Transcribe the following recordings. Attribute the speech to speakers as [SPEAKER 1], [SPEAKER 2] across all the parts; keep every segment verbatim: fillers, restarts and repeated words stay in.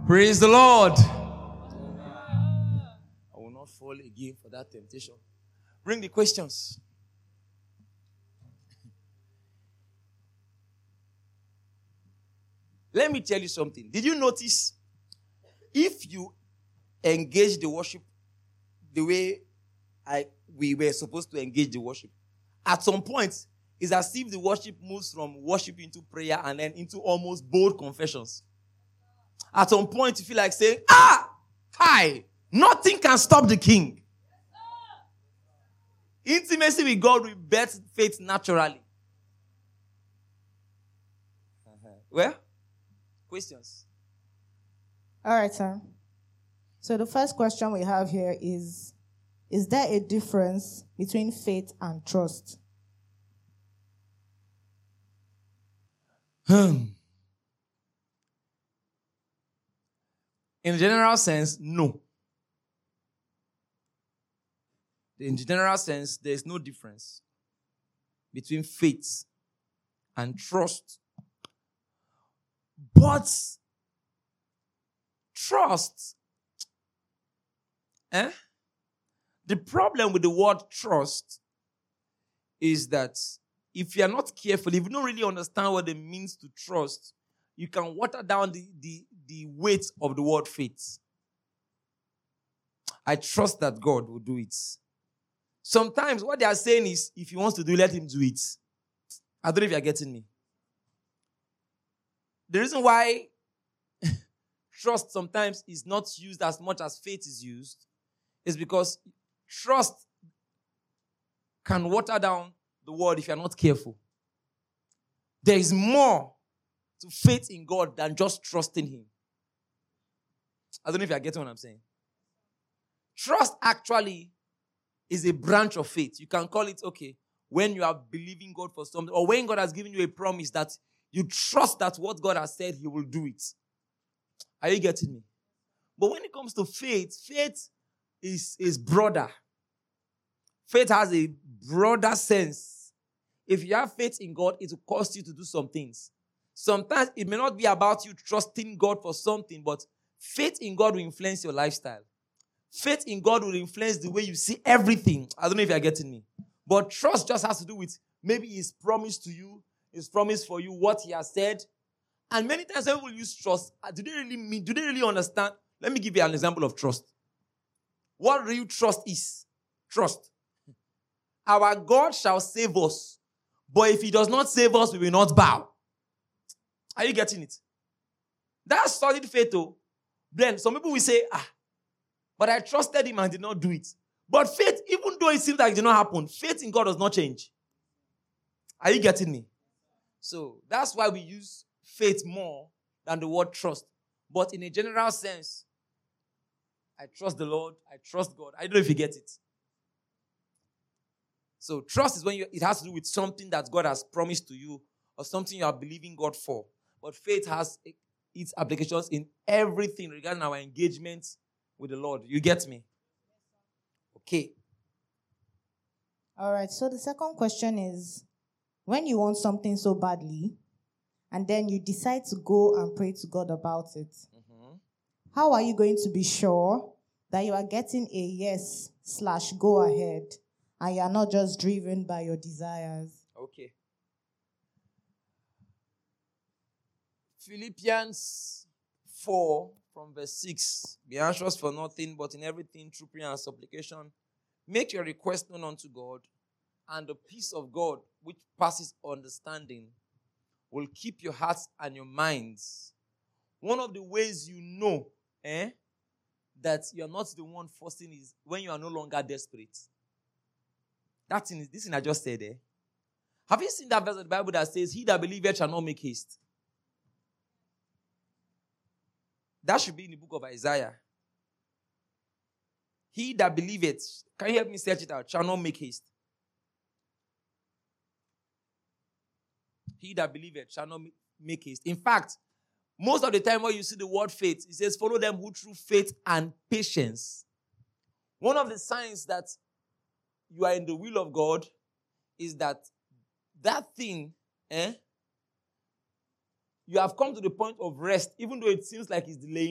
[SPEAKER 1] Praise the Lord. I will not fall again for that temptation. Bring the questions. Let me tell you something. Did you notice if you engage the worship the way I we were supposed to engage the worship, at some point, it's as if the worship moves from worship into prayer and then into almost bold confessions. At some point, you feel like saying, ah, hi, nothing can stop the king. Intimacy with God will birth faith naturally. Uh-huh. Well, questions?
[SPEAKER 2] All right, sir. So the first question we have here is, is there a difference between faith and trust?
[SPEAKER 1] Hmm. In general sense, no. In general sense, there is no difference between faith and trust. But trust, eh? The problem with the word trust is that if you are not careful, if you don't really understand what it means to trust, you can water down the, the, the weight of the word faith. I trust that God will do it. Sometimes what they are saying is, if he wants to do it, let him do it. I don't know if you are getting me. The reason why trust sometimes is not used as much as faith is used is because trust can water down the word if you are not careful. There is more to faith in God than just trusting him. I don't know if you are getting what I'm saying. Trust actually is a branch of faith. You can call it, okay, when you are believing God for something, or when God has given you a promise that you trust that what God has said, he will do it. Are you getting me? But when it comes to faith, faith is, is broader. Faith has a broader sense. If you have faith in God, it will cost you to do some things. Sometimes it may not be about you trusting God for something, but faith in God will influence your lifestyle. Faith in God will influence the way you see everything. I don't know if you're getting me. But trust just has to do with maybe his promise to you, his promise for you, what he has said. And many times when people use trust, do they really mean, do they really understand? Let me give you an example of trust. What real trust is? Trust. Our God shall save us. But if he does not save us, we will not bow. Are you getting it? That's solid faith, though. Then some people will say, ah, but I trusted him and did not do it. But faith, even though it seems like it did not happen, faith in God does not change. Are you getting me? So that's why we use faith more than the word trust. But in a general sense, I trust the Lord, I trust God. I don't know if you get it. So trust is when you, it has to do with something that God has promised to you or something you are believing God for. But faith has its applications in everything regarding our engagement with the Lord. You get me? Okay.
[SPEAKER 2] All right. So the second question is, when you want something so badly, and then you decide to go and pray to God about it, mm-hmm. how are you going to be sure that you are getting a yes slash go ahead and you are not just driven by your desires?
[SPEAKER 1] Okay. Philippians four from verse six. Be anxious for nothing, but in everything through prayer and supplication, make your request known unto God, and the peace of God, which passes understanding, will keep your hearts and your minds. One of the ways you know eh, that you're not the one forcing is when you are no longer desperate. That's in this thing I just said there. Eh? Have you seen that verse of the Bible that says, he that believeth shall not make haste? That should be in the book of Isaiah. He that believeth, can you help me search it out? Shall not make haste. He that believeth shall not make haste. In fact, most of the time when you see the word faith, it says, follow them who through faith and patience. One of the signs that you are in the will of God is that that thing, eh, you have come to the point of rest, even though it seems like it's delaying,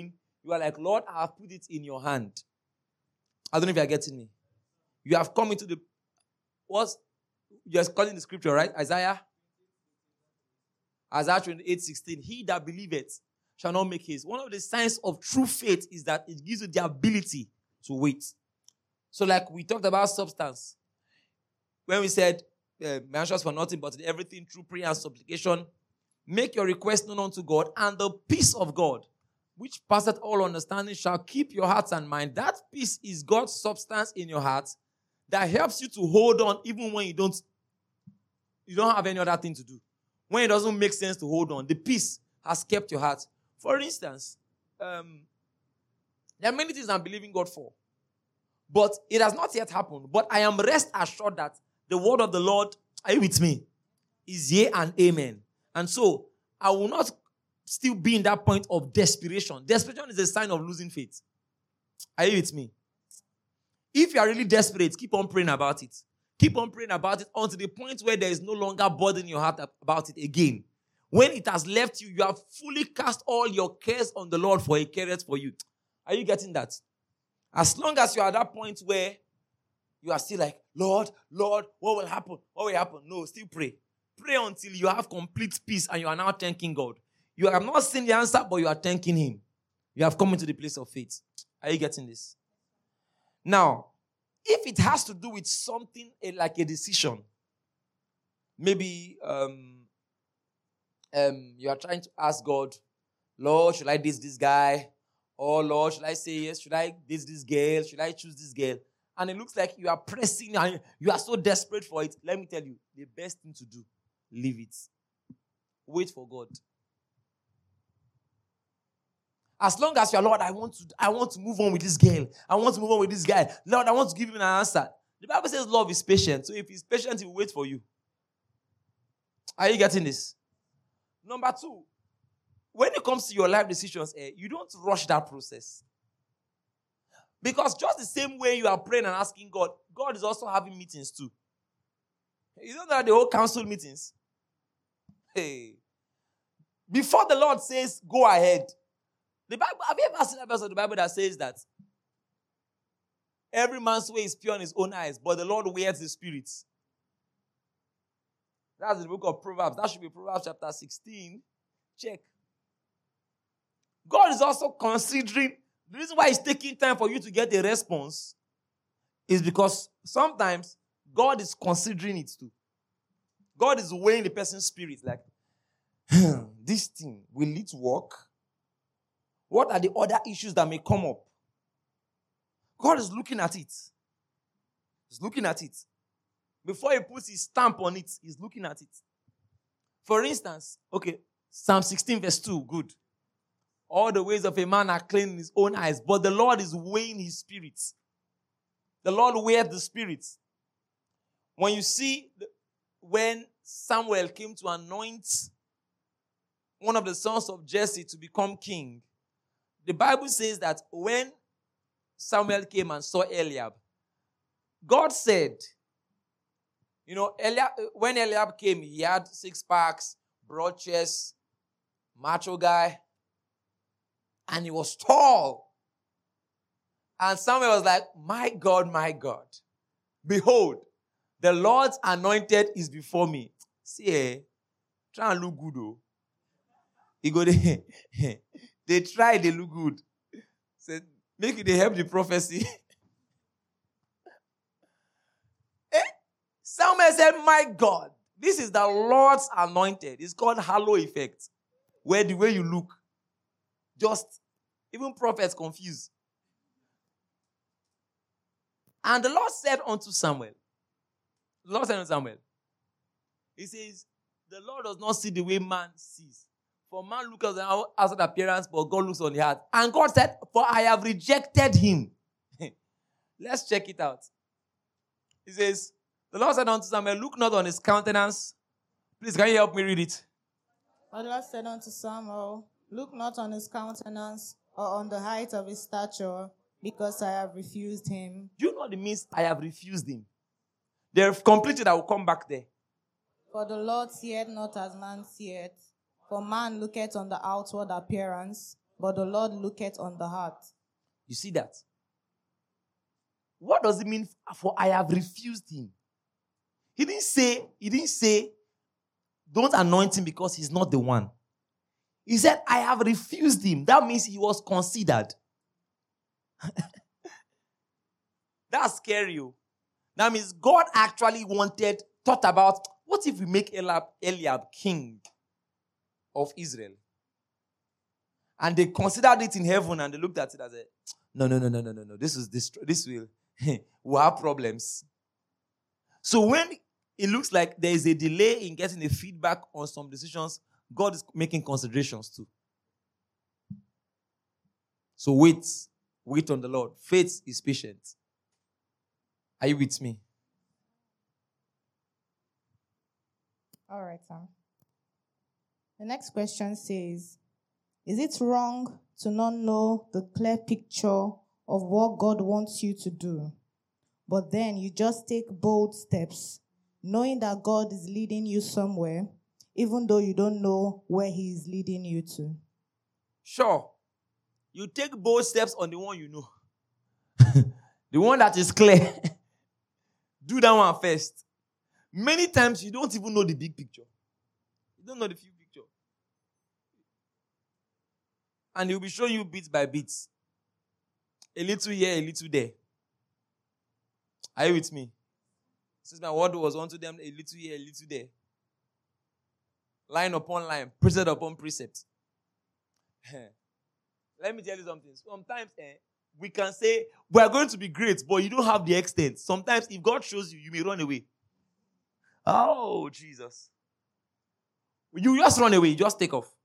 [SPEAKER 1] You are like, Lord, I have put it in your hand. I don't know if you are getting me. You have come into the, what's, you're calling the scripture, right? Isaiah? Isaiah twenty-eight sixteen. He that believeth shall not make haste. One of the signs of true faith is that it gives you the ability to wait. So like we talked about substance. When we said, uh, mentions for nothing but everything through prayer and supplication, make your request known unto God, and the peace of God, which passeth all understanding, shall keep your hearts and mind. That peace is God's substance in your heart that helps you to hold on even when you don't, you don't have any other thing to do. When it doesn't make sense to hold on, the peace has kept your heart. For instance, um, there are many things I'm believing God for, but it has not yet happened. But I am rest assured that the word of the Lord, are you with me, is yea and amen. And so, I will not still be in that point of desperation. Desperation is a sign of losing faith. Are you with me? If you are really desperate, keep on praying about it. Keep on praying about it until the point where there is no longer burden in your heart about it again. When it has left you, you have fully cast all your cares on the Lord, for He careth for you. Are you getting that? As long as you are at that point where you are still like, Lord, Lord, what will happen? What will happen? No, still pray. Pray until you have complete peace and you are now thanking God. You have not seen the answer, but you are thanking Him. You have come into the place of faith. Are you getting this? Now, if it has to do with something like a decision, maybe um, um, you are trying to ask God, Lord, should I date this guy? Or Lord, should I say yes? Should I date this girl? Should I choose this girl? And it looks like you are pressing and you are so desperate for it. Let me tell you, the best thing to do, leave it. Wait for God. As long as you're, Lord, I want to, I want to move on with this girl. I want to move on with this guy. Lord, I want to give him an answer. The Bible says love is patient. So if he's patient, he will wait for you. Are you getting this? Number two, when it comes to your life decisions, eh, you don't rush that process. Because just the same way you are praying and asking God, God is also having meetings too. You don't know that the whole council meetings? Hey. Before the Lord says, go ahead. The Bible, have you ever seen a verse of the Bible that says that every man's way is pure in his own eyes, but the Lord wears the spirits? That's the book of Proverbs. That should be Proverbs chapter sixteen. Check. God is also considering, the reason why He's taking time for you to get a response is because sometimes God is considering it too. God is weighing the person's spirit like, this thing, will it work? What are the other issues that may come up? God is looking at it. He's looking at it. Before He puts His stamp on it, He's looking at it. For instance, okay, Psalm sixteen verse two, good. All the ways of a man are clean in his own eyes, but the Lord is weighing his spirits. The Lord weighs the spirits. When you see, the, when Samuel came to anoint one of the sons of Jesse to become king, the Bible says that when Samuel came and saw Eliab, God said, you know, Eliab, when Eliab came, he had six packs, broad chest, macho guy, and he was tall. And Samuel was like, my God, my God, behold, the Lord's anointed is before me. See, eh, try and look good, though. He go there. They try, they look good. Said, make it, they help the prophecy. eh? Samuel said, my God, this is the Lord's anointed. It's called halo effect. Where the way you look, just, even prophets confused. And the Lord said unto Samuel, the Lord said unto Samuel, He says, the Lord does not see the way man sees. For man looks at the outside appearance, but God looks on the heart. And God said, for I have rejected him. Let's check it out. He says, the Lord said unto Samuel, look not on his countenance. Please, can you help me read it?
[SPEAKER 2] The Lord said unto Samuel, look not on his countenance or on the height of his stature, because I have refused him.
[SPEAKER 1] Do you know what it means? I have refused him. They've completed, I will come back there.
[SPEAKER 2] For the Lord seeth not as man seeth. For man looketh on the outward appearance, but the Lord looketh on the heart.
[SPEAKER 1] You see that? What does it mean for I have refused him? He didn't say, he didn't say, don't anoint him because he's not the one. He said, I have refused him. That means he was considered. That's scary. That means God actually wanted, thought about, what if we make Eliab, Eliab king of Israel? And they considered it in heaven and they looked at it as a, no, no, no, no, no, no, no. This is this, this will, we'll have problems. So when it looks like there is a delay in getting a feedback on some decisions, God is making considerations too. So wait. Wait on the Lord. Faith is patient. Are you with me?
[SPEAKER 2] All right, Sam. The next question says, is it wrong to not know the clear picture of what God wants you to do, but then you just take bold steps, knowing that God is leading you somewhere, even though you don't know where he is leading you to?
[SPEAKER 1] Sure. You take bold steps on the one you know. The one that is clear. Do that one first. Many times you don't even know the big picture. You don't know the full picture. And he'll be showing you bit by bit. A little here, a little there. Are you with me? Since my word was unto them, a little here, a little there. Line upon line, precept upon precept. Let me tell you something. Sometimes eh, we can say, we are going to be great, but you don't have the extent. Sometimes if God shows you, you may run away. Oh, Jesus. You just run away. You just take off.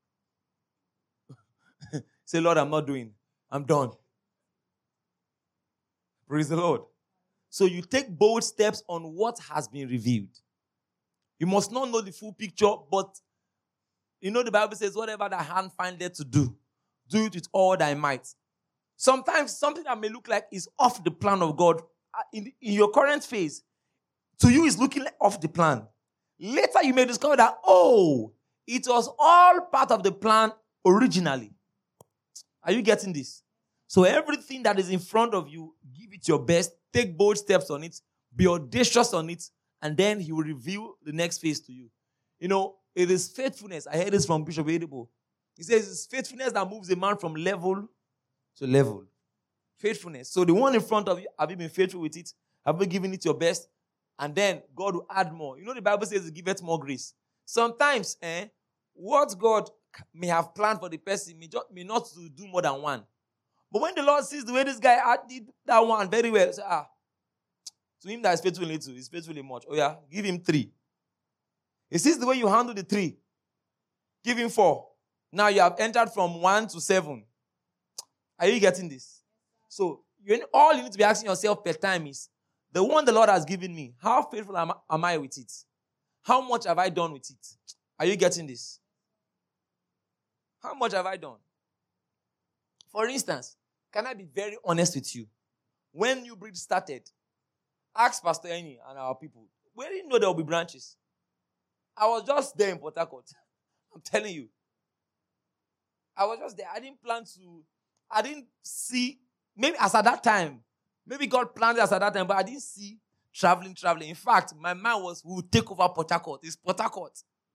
[SPEAKER 1] Say, Lord, I'm not doing. I'm done. Praise the Lord. So you take bold steps on what has been revealed. You must not know the full picture, but you know the Bible says, whatever thy hand findeth to do, do it with all thy might. Sometimes something that may look like is off the plan of God, in, in your current phase, to you is looking off the plan. Later you may discover that, oh, it was all part of the plan originally. Are you getting this? So everything that is in front of you, give it your best, take bold steps on it, be audacious on it, and then he will reveal the next phase to you. You know, it is faithfulness. I heard this from Bishop Edibo. He says it's faithfulness that moves a man from level to level. Faithfulness. So the one in front of you, have you been faithful with it? Have you given it your best? And then God will add more. You know the Bible says he giveth more grace. Sometimes, eh, what God may have planned for the person may, just, may not do more than one. But when the Lord sees the way this guy did that one very well, say, ah, to him that is faithful in little, is faithful in much. Oh yeah, give him three. He sees the way you handle the three. Give him four. Now you have entered from one to seven. Are you getting this? So you, all you need to be asking yourself per time is, the one the Lord has given me, how faithful am I, am I with it? How much have I done with it? Are you getting this? How much have I done? For instance, can I be very honest with you? When New Breed started, ask Pastor Eni and our people, we didn't know there will be branches. I was just there in Port Harcourt. I'm telling you. I was just there. I didn't plan to, I didn't see, maybe as at that time, maybe God planned it as at that time, but I didn't see traveling, traveling. In fact, my mind was, we will take over Port Harcourt. It's Port Harcourt.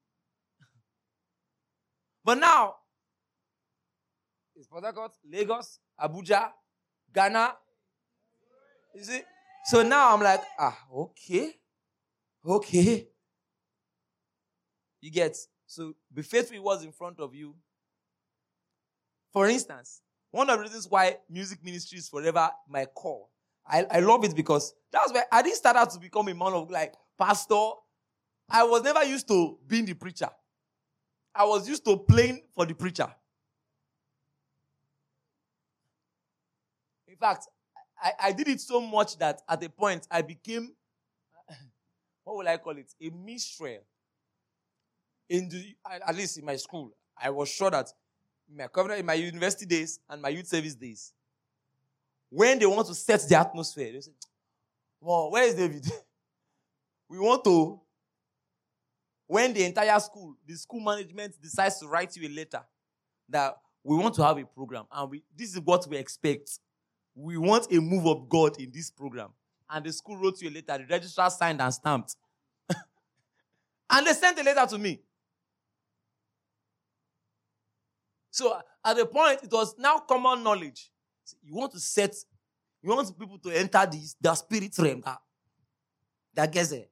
[SPEAKER 1] But now, it's Port Harcourt, Lagos, Abuja, Ghana. You see? So now I'm like, ah, okay. Okay. You get? So be faithful in what's in front of you. For instance, one of the reasons why music ministry is forever my call. I, I love it because that's why I didn't start out to become a man of like pastor. I was never used to being the preacher. I was used to playing for the preacher. In fact, I, I did it so much that at a point I became, what will I call it? A minstrel. In the, at least in my school, I was sure that in my covenant, in my university days and my youth service days, when they want to set the atmosphere, they say, well, where is David? We want to, when the entire school, the school management decides to write you a letter that we want to have a program, and we, this is what we expect. We want a move of God in this program. And the school wrote you a letter, the registrar signed and stamped. And they sent a letter to me. So at the point, it was now common knowledge. You want to set, you want people to enter this, the spirit realm. That, that gets it.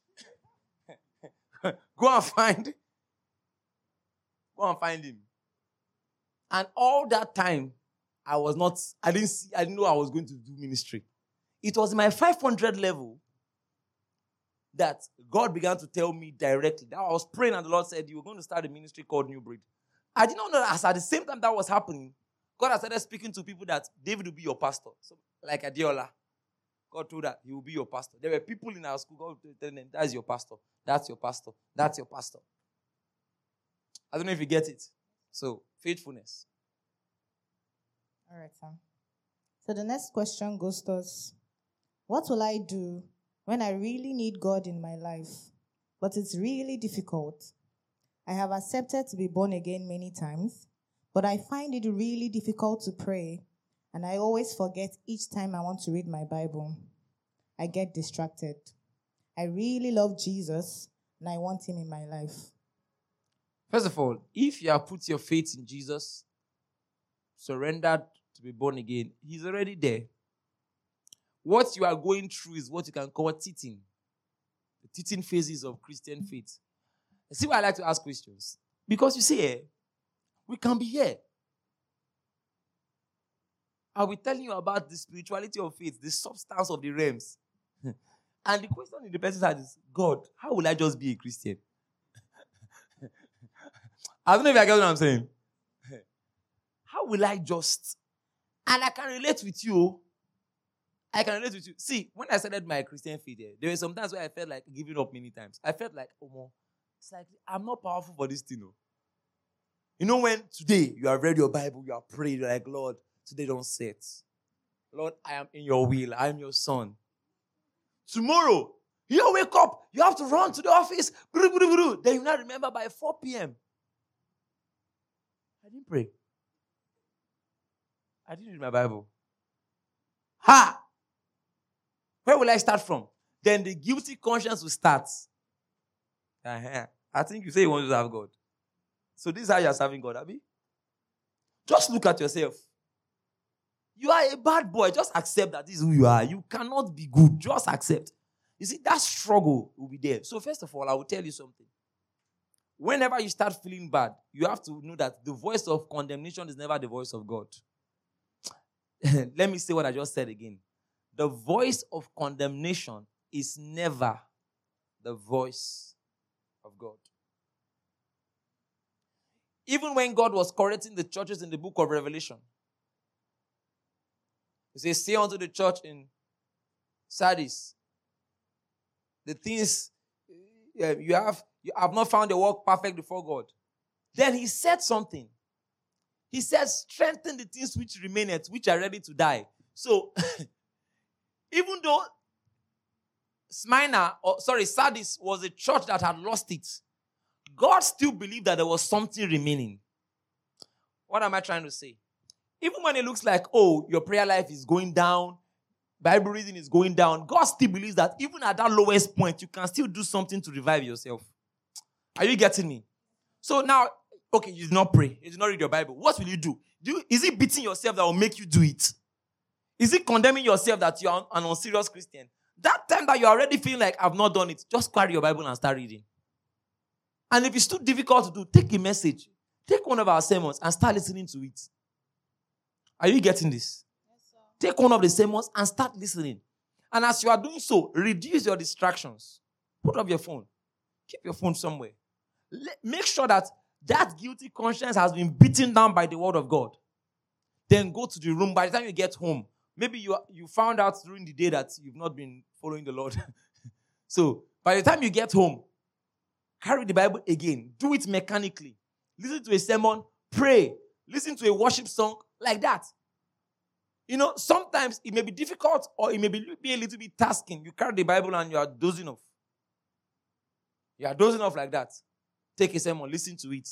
[SPEAKER 1] Go and find, go and find him. And all that time, I was not, I didn't see, I didn't know I was going to do ministry. It was in my five hundred level that God began to tell me directly. That I was praying and the Lord said, you were going to start a ministry called New Breed. I did not know that as at the same time that was happening, God had started speaking to people that David will be your pastor. So, like Adiola. God told that he will be your pastor. There were people in our school, God would tell them, that's your pastor. That's your pastor. That's your pastor. I don't know if you get it. So, faithfulness.
[SPEAKER 2] All right, Sam. So the next question goes to us. What will I do when I really need God in my life, but it's really difficult? I have accepted to be born again many times, but I find it really difficult to pray, and I always forget each time I want to read my Bible. I get distracted. I really love Jesus, and I want him in my life.
[SPEAKER 1] First of all, if you have put your faith in Jesus, surrendered to be born again, he's already there. What you are going through is what you can call teaching. The teaching phases of Christian faith. See why I like to ask questions? Because you see, eh, we can be here. I'll be telling you about the spirituality of faith, the substance of the realms. And the question in the person's heart is, God, how will I just be a Christian? I don't know if I get what I'm saying. How will I just? And I can relate with you. I can relate with you. See, when I started my Christian faith, eh, there were some times where I felt like giving up many times. I felt like, oh, more. It's like, I'm not powerful for this thing. No. You know when today you have read your Bible, you have prayed, you're like, Lord, today don't sit. Lord, I am in your will. I am your son. Tomorrow, you wake up, you have to run to the office. Then you now remember by four p.m. I didn't pray. I didn't read my Bible. Ha! Where will I start from? Then the guilty conscience will start. Uh-huh. I think you say you want to serve God. So this is how you are serving God, Abi. Just look at yourself. You are a bad boy. Just accept that this is who you are. You cannot be good. Just accept. You see, that struggle will be there. So first of all, I will tell you something. Whenever you start feeling bad, you have to know that the voice of condemnation is never the voice of God. Let me say what I just said again. The voice of condemnation is never the voice of God. Even when God was correcting the churches in the book of Revelation, he says, say unto the church in Sardis, the things uh, you have, you have not found the work perfect before God. Then he said something. He said, strengthen the things which remaineth, which are ready to die. So, even though Smyrna, or sorry, Sardis was a church that had lost it, God still believed that there was something remaining. What am I trying to say? Even when it looks like, oh, your prayer life is going down, Bible reading is going down, God still believes that even at that lowest point, you can still do something to revive yourself. Are you getting me? So now, okay, you did not pray. You did not read your Bible. What will you do? do you, is it beating yourself that will make you do it? Is it condemning yourself that you are an unserious Christian? That time that you're already feeling like, I've not done it, just carry your Bible and start reading. And if it's too difficult to do, take a message. Take one of our sermons and start listening to it. Are you getting this?
[SPEAKER 2] Yes, sir.
[SPEAKER 1] Take one of the sermons and start listening. And as you are doing so, reduce your distractions. Put up your phone. Keep your phone somewhere. Let, make sure that that guilty conscience has been beaten down by the word of God. Then go to the room. By the time you get home, maybe you, you found out during the day that you've not been following the Lord. So, by the time you get home, carry the Bible again. Do it mechanically. Listen to a sermon. Pray. Listen to a worship song. Like that. You know, sometimes it may be difficult or it may be, be a little bit tasking. You carry the Bible and you are dozing off. You are dozing off like that. Take a sermon. Listen to it.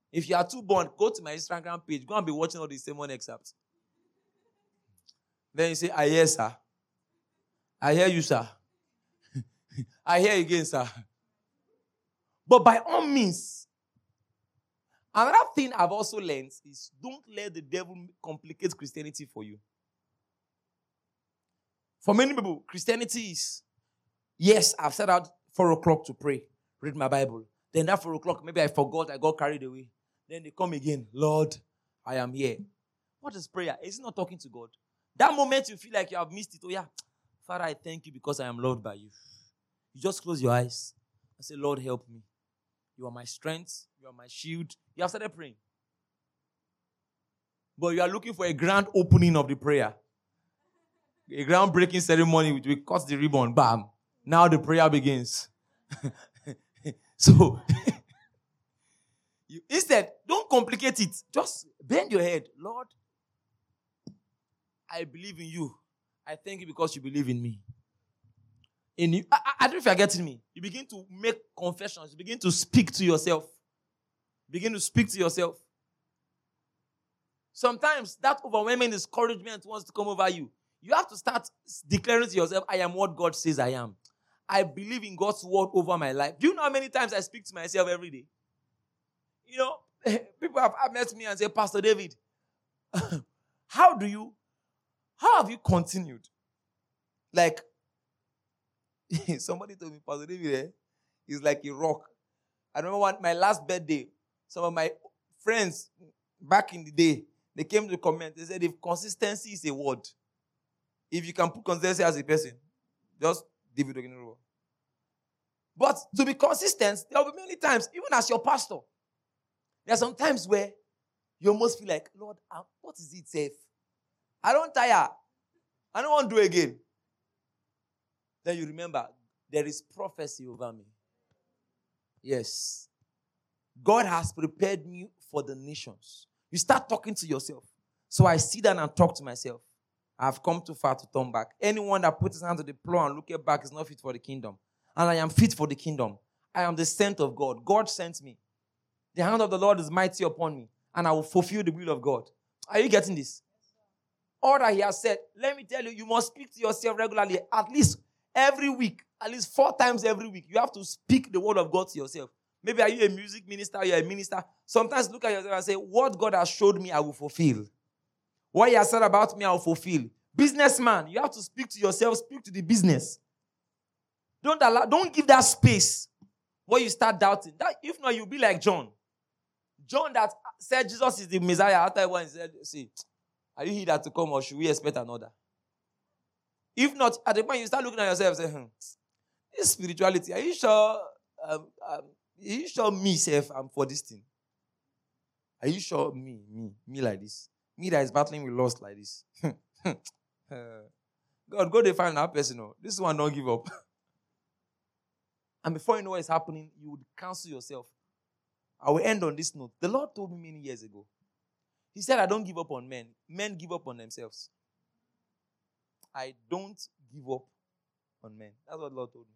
[SPEAKER 1] If you are too born, go to my Instagram page. Go and be watching all the sermon excerpts. Then you say, I hear, sir. I hear you, sir. I hear again, sir. But by all means, another thing I've also learned is don't let the devil complicate Christianity for you. For many people, Christianity is, yes, I've set out four o'clock to pray, read my Bible. Then that four o'clock, maybe I forgot, I got carried away. Then they come again, Lord, I am here. What is prayer? Is it not talking to God? That moment you feel like you have missed it, oh yeah, Father, I thank you because I am loved by you. You just close your eyes and say, Lord, help me. You are my strength. You are my shield. You have started praying. But you are looking for a grand opening of the prayer. A groundbreaking ceremony which will cut the ribbon. Bam. Now the prayer begins. So, you, instead, don't complicate it. Just bend your head. Lord, I believe in you. I thank you because you believe in me. In you, I, I don't know if you're getting me. You begin to make confessions. You begin to speak to yourself. Begin to speak to yourself. Sometimes that overwhelming discouragement wants to come over you. You have to start declaring to yourself, I am what God says I am. I believe in God's word over my life. Do you know how many times I speak to myself every day? You know, people have met me and say, Pastor David, how do you, how have you continued? Like, somebody told me, Pastor David, eh, is like a rock. I remember one, my last birthday, some of my friends back in the day, they came to comment. They said, if consistency is a word, if you can put consistency as a person, just David Ogenero. But to be consistent, there will be many times, even as your pastor, there are some times where you almost feel like, Lord, what is it safe? I don't tire. I don't want to do it again. Then you remember, there is prophecy over me. Yes. God has prepared me for the nations. You start talking to yourself. So I sit down and talk to myself. I've come too far to turn back. Anyone that puts his hand to the plow and looks back is not fit for the kingdom. And I am fit for the kingdom. I am the sent of God. God sent me. The hand of the Lord is mighty upon me. And I will fulfill the will of God. Are you getting this? All that he has said, let me tell you, you must speak to yourself regularly. At least every week. At least four times every week. You have to speak the word of God to yourself. Maybe are you a music minister? You're a minister. Sometimes look at yourself and say, what God has showed me, I will fulfill. What he has said about me, I will fulfill. Businessman, you have to speak to yourself, speak to the business. Don't allow, don't give that space where you start doubting. That, if not, you'll be like John. John that said Jesus is the Messiah. After one said, see, are you here that to come or should we expect another? If not, at the point you start looking at yourself and say, hmm, this spirituality, are you sure, um, um, are you sure me, self, I'm for this thing? Are you sure me, me, me like this? Me that is battling with lost like this. God, go to find that person. No. This one don't give up. And before you know what is happening, you would counsel yourself. I will end on this note. The Lord told me many years ago. He said, I don't give up on men. Men give up on themselves. I don't give up on men. That's what the Lord told me.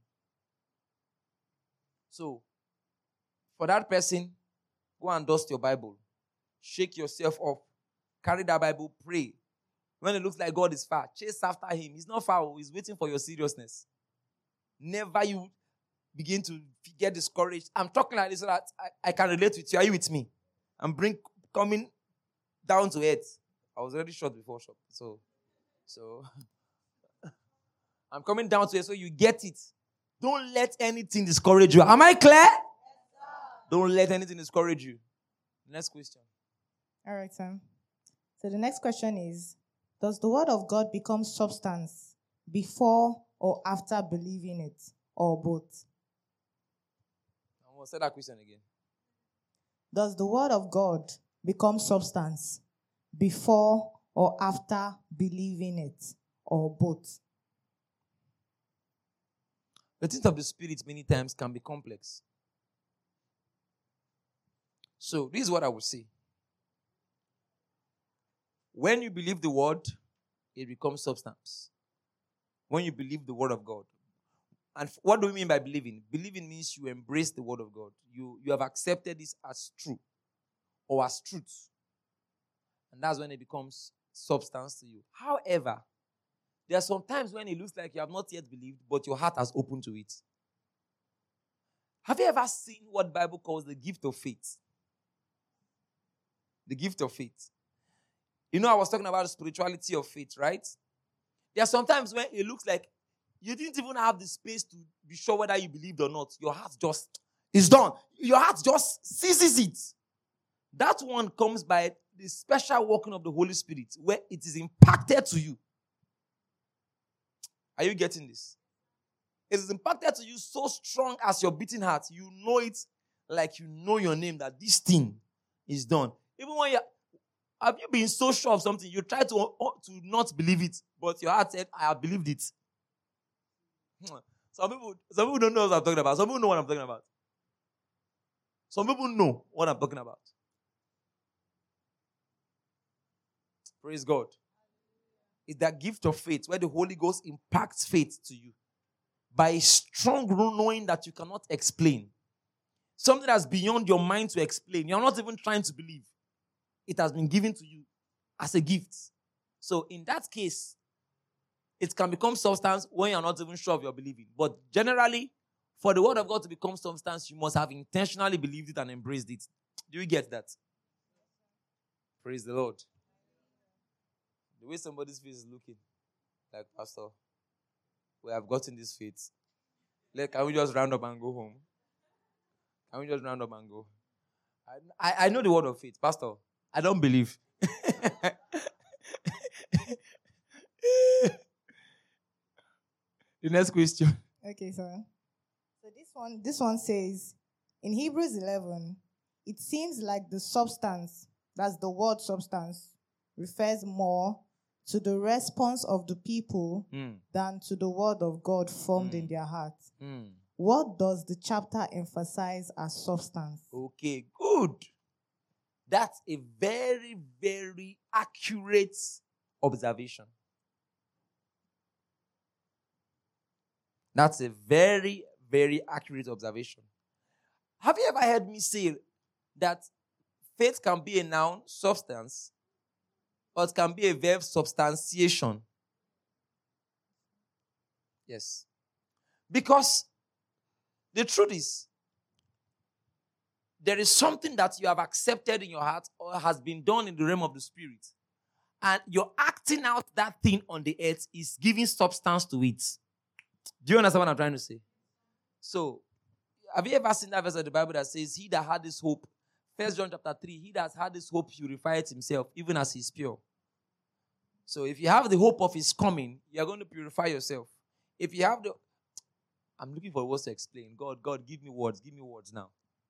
[SPEAKER 1] So, for that person, go and dust your Bible. Shake yourself up. Carry that Bible, pray. When it looks like God is far, chase after him. He's not far. He's waiting for your seriousness. Never you begin to get discouraged. I'm talking like this so that I, I can relate with you. Are you with me? I'm bring, coming down to earth. I was already short before shop. So, so I'm coming down to it so you get it. Don't let anything discourage you. Am I clear? Yes, don't let anything discourage you. Next question.
[SPEAKER 2] All right, Sam. So the next question is, does the word of God become substance before or after believing it, or both?
[SPEAKER 1] I'm going to say that question again.
[SPEAKER 2] Does the word of God become substance before or after believing it, or both?
[SPEAKER 1] The things of the Spirit many times can be complex. So this is what I would say. When you believe the word, it becomes substance. When you believe the word of God. And what do we mean by believing? Believing means you embrace the word of God. You, you have accepted this as true. or as truth. And that's when it becomes substance to you. However, there are some times when it looks like you have not yet believed, but your heart has opened to it. Have you ever seen what the Bible calls the gift of faith? The gift of faith. You know, I was talking about the spirituality of faith, right? There are some times when it looks like you didn't even have the space to be sure whether you believed or not. Your heart just is done. Your heart just seizes it. That one comes by the special working of the Holy Spirit, where it is impacted to you. Are you getting this? It is impacted to you so strong as your beating heart. You know it like you know your name, that this thing is done. Even when you have you been so sure of something, you try to, to not believe it, but your heart said, I have believed it. Some people, some people don't know what I'm talking about. Some people know what I'm talking about. Some people know what I'm talking about. Praise God. It's that gift of faith where the Holy Ghost impacts faith to you by a strong knowing that you cannot explain. Something that's beyond your mind to explain. You're not even trying to believe. It has been given to you as a gift. So in that case, it can become substance when you're not even sure of your believing. But generally, for the word of God to become substance, you must have intentionally believed it and embraced it. Do you get that? Praise the Lord. The way somebody's face is looking, like, Pastor, we have gotten this faith. Like, can we just round up and go home? Can we just round up and go? I, I, I know the word of faith, Pastor. I don't believe. The next question.
[SPEAKER 2] Okay, sir. So this one, this one says, in Hebrews eleven, it seems like the substance, that's the word substance, refers more to the response of the people mm. than to the word of God formed mm. in their hearts. Mm. What does the chapter emphasize as substance?
[SPEAKER 1] Okay, good. That's a very, very accurate observation. That's a very, very accurate observation. Have you ever heard me say that faith can be a noun, substance, or it can be a verb, substantiation? Yes. Because the truth is, there is something that you have accepted in your heart or has been done in the realm of the spirit. And you're acting out that thing on the earth is giving substance to it. Do you understand what I'm trying to say? So, have you ever seen that verse of the Bible that says, he that had this hope, First John chapter three, he that has had this hope purifies himself, even as he is pure. So, if you have the hope of his coming, you're going to purify yourself. If you have the... I'm looking for words to explain. God, God, give me words. Give me words now.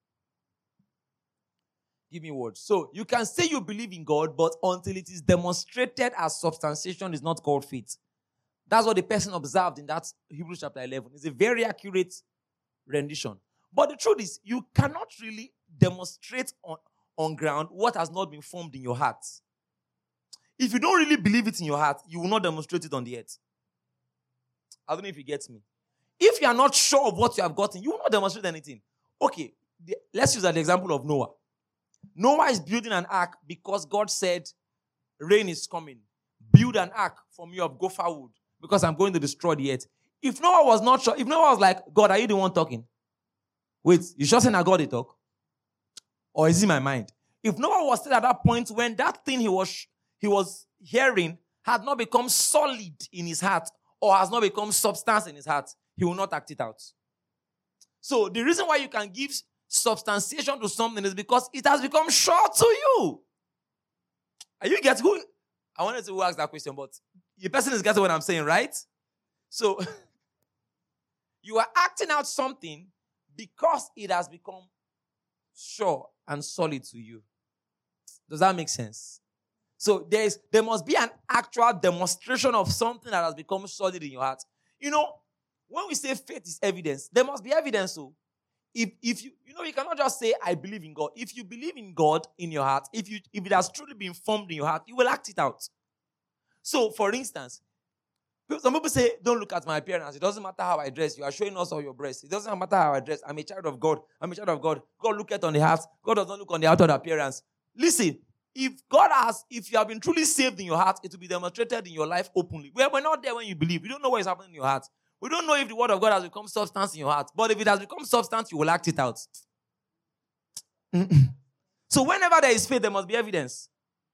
[SPEAKER 1] Give me words. So, you can say you believe in God, but until it is demonstrated as substantiation, is not called faith. That's what the person observed in that Hebrews chapter eleven. It's a very accurate rendition. But the truth is, you cannot really demonstrate on, on ground what has not been formed in your heart. If you don't really believe it in your heart, you will not demonstrate it on the earth. I don't know if you get me. If you are not sure of what you have gotten, you will not demonstrate anything. Okay, the, let's use an example of Noah. Noah is building an ark because God said, rain is coming. Build an ark for me of gopher wood because I'm going to destroy the earth. If Noah was not sure, if Noah was like, God, are you the one talking? Wait, you sure saying that God they talk? Or is it my mind? If Noah was still at that point when that thing he was he was hearing had not become solid in his heart or has not become substance in his heart, he will not act it out. So the reason why you can give substantiation to something is because it has become sure to you. Are you getting who? I wanted to ask that question, but the person is getting what I'm saying, right? So you are acting out something because it has become sure and solid to you. Does that make sense? So there is, there must be an actual demonstration of something that has become solid in your heart. You know, when we say faith is evidence, there must be evidence. So if if you you know you cannot just say I believe in God. If you believe in God in your heart, if you if it has truly been formed in your heart, you will act it out. So for instance, some people say, don't look at my appearance. It doesn't matter how I dress. You are showing us all your breasts. It doesn't matter how I dress. I'm a child of God. I'm a child of God. God looketh on the heart. God does not look on the outward appearance. Listen, if God has, if you have been truly saved in your heart, it will be demonstrated in your life openly. We're, we're not there when you believe. We don't know what is happening in your heart. We don't know if the word of God has become substance in your heart. But if it has become substance, you will act it out. So whenever there is faith, there must be evidence.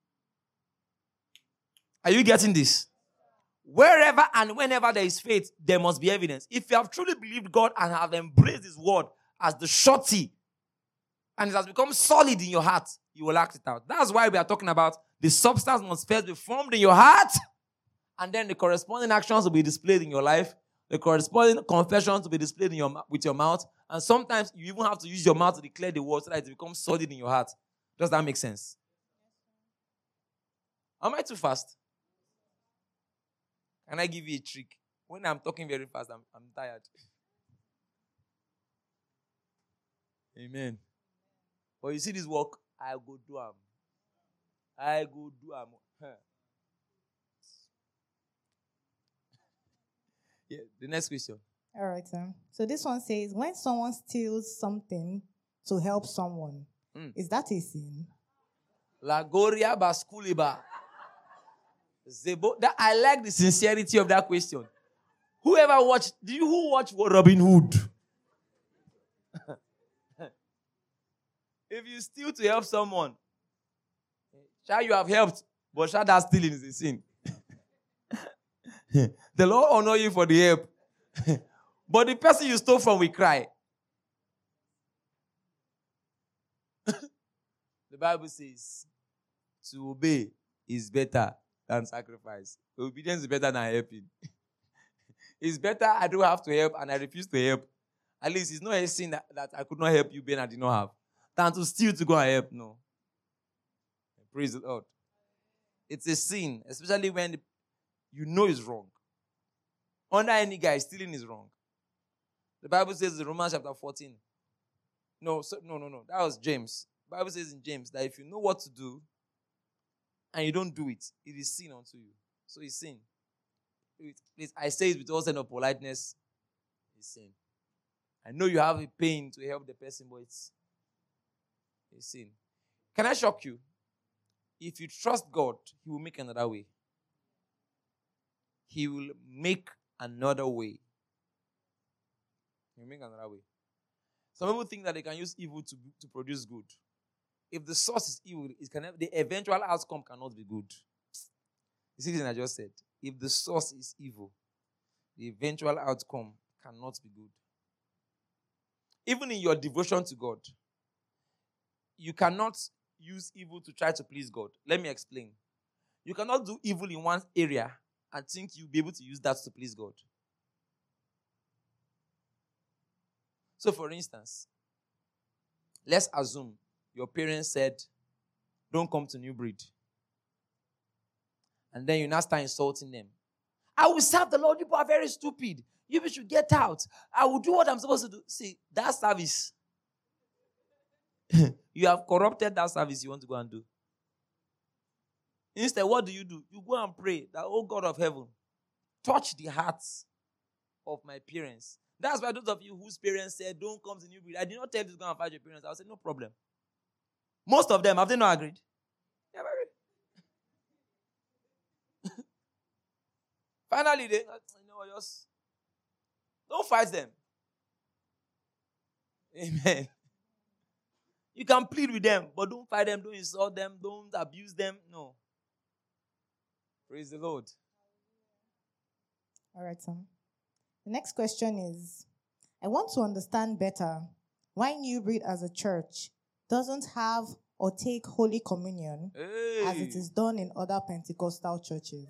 [SPEAKER 1] Are you getting this? Wherever and whenever there is faith, there must be evidence. If you have truly believed God and have embraced His word as the surety, and it has become solid in your heart, you will act it out. That's why we are talking about the substance must first be formed in your heart, and then the corresponding actions will be displayed in your life. The corresponding confessions will be displayed in your, with your mouth. And sometimes you even have to use your mouth to declare the word so that it becomes solid in your heart. Does that make sense? Am I too fast? Can I give you a trick? When I'm talking very fast, I'm, I'm tired. Amen. But you see this work, I go do am. I go do am. Yeah, the next question.
[SPEAKER 2] All right, sir. So this one says, when someone steals something to help someone, mm. is that a sin?
[SPEAKER 1] Lagoria baskuliba. Zebo. That, I like the sincerity of that question. Whoever watched, do you who watch Robin Hood? If you steal to help someone, shall you have helped, but shall that stealing is a sin. The Lord honor you for the help. But the person you stole from will cry. The Bible says, to obey is better than sacrifice. Obedience is better than helping. It's better I don't have to help and I refuse to help. At least it's not a sin that, that I could not help you, Ben, I did not have. Than to steal to go and help. No. Praise the Lord. It's a sin, especially when the, you know it's wrong. Under any guy, stealing is wrong. The Bible says in Romans chapter fourteen. No, so, no, no, no. That was James. The Bible says in James that if you know what to do and you don't do it, it is sin unto you. So it's sin. Please, I say it with all sense of politeness. It's sin. I know you have a pain to help the person, but it's, it's sin. Can I shock you? If you trust God, He will make another way. He will make another way. He will make another way. Some people think that they can use evil to, to produce good. If the source is evil, it can, the eventual outcome cannot be good. You see this I just said? If the source is evil, the eventual outcome cannot be good. Even in your devotion to God, you cannot use evil to try to please God. Let me explain. You cannot do evil in one area and think you'll be able to use that to please God. So, for instance, let's assume your parents said, don't come to New Breed. And then you now start insulting them. I will serve the Lord. You people are very stupid. You people should get out. I will do what I'm supposed to do. See, that service. You have corrupted that service you want to go and do. Instead, what do you do? You go and pray that, oh God of heaven, touch the hearts of my parents. That's why those of you whose parents said, don't come to New Breed. I did not tell you to go and fight your parents. I said, no problem. Most of them, have they not agreed? They have agreed. Finally, they, you know, just don't fight them. Amen. You can plead with them, but don't fight them, don't insult them, don't abuse them. No. Praise the Lord.
[SPEAKER 2] All right, Sam. The next question is, I want to understand better why New Breed as a church doesn't have or take Holy Communion
[SPEAKER 1] hey.
[SPEAKER 2] as it is done in other Pentecostal churches.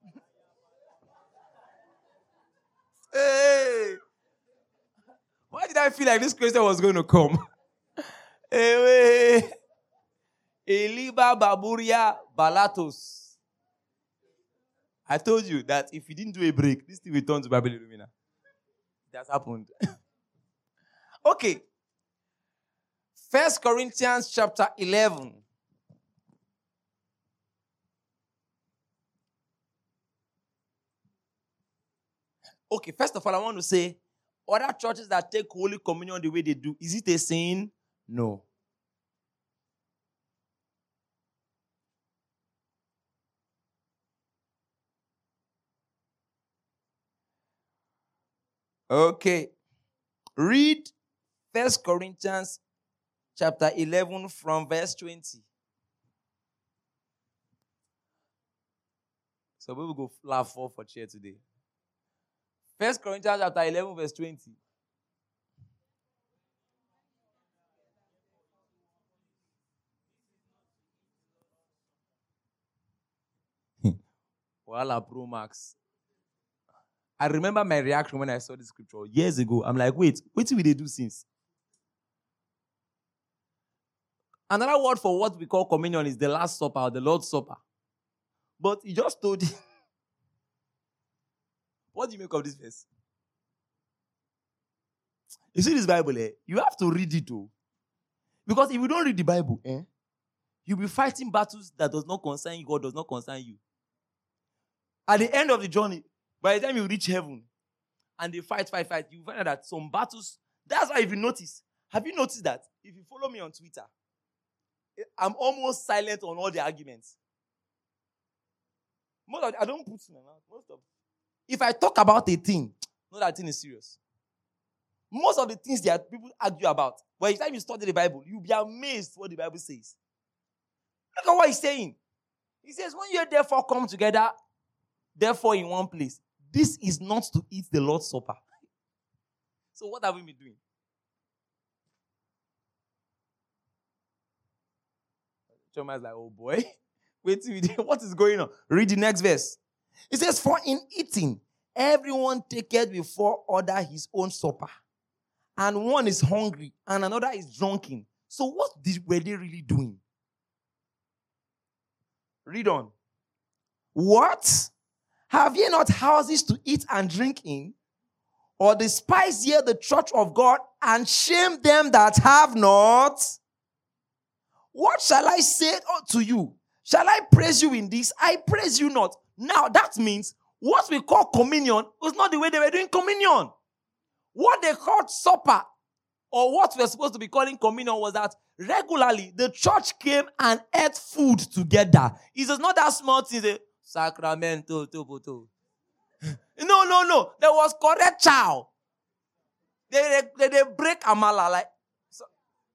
[SPEAKER 1] Hey! Why did I feel like this question was going to come? Hey, Eliba Baburia Balatos. I told you that if you didn't do a break, this thing will turn to Bible Illumina. That's happened. Okay. First Corinthians chapter eleven. Okay, first of all, I want to say, other churches that take Holy Communion the way they do, is it a sin? No. Okay. Read First Corinthians chapter eleven from verse twenty. So we will go laugh for for chair today. First Corinthians chapter eleven verse twenty. Voila, Pro Max. I remember my reaction when I saw this scripture years ago. I'm like, wait, what will they do since? Another word for what we call communion is the Last Supper or the Lord's Supper. But he just told you. What do you make of this verse? You see this Bible, eh? You have to read it too. Because if you don't read the Bible, eh, you'll be fighting battles that does not concern you, God does not concern you. At the end of the journey, by the time you reach heaven, and they fight, fight, fight, you find out that some battles, that's why if you notice, have you noticed that if you follow me on Twitter, I'm almost silent on all the arguments. Most of, I don't put in my mouth. Most of, if I talk about a thing, know that thing is serious. Most of the things that people argue about, by the time you study the Bible, you'll be amazed what the Bible says. Look at what he's saying. He says, when you therefore come together, therefore in one place, this is not to eat the Lord's Supper. So what have we been doing? Choma is like, oh boy, wait till we do. What is going on? Read the next verse. It says, for in eating, everyone taketh before other his own supper. And one is hungry, and another is drunken. So what did, were they really doing? Read on. What? Have ye not houses to eat and drink in? Or despise ye the church of God, and shame them that have not? What shall I say unto you? Shall I praise you in this? I praise you not. Now, that means what we call communion was not the way they were doing communion. What they called supper, or what we're supposed to be calling communion, was that regularly the church came and ate food together. It was not that small thing, the sacramento, to, to. No, no, no. There was correct chow. They, they, they break amala like so.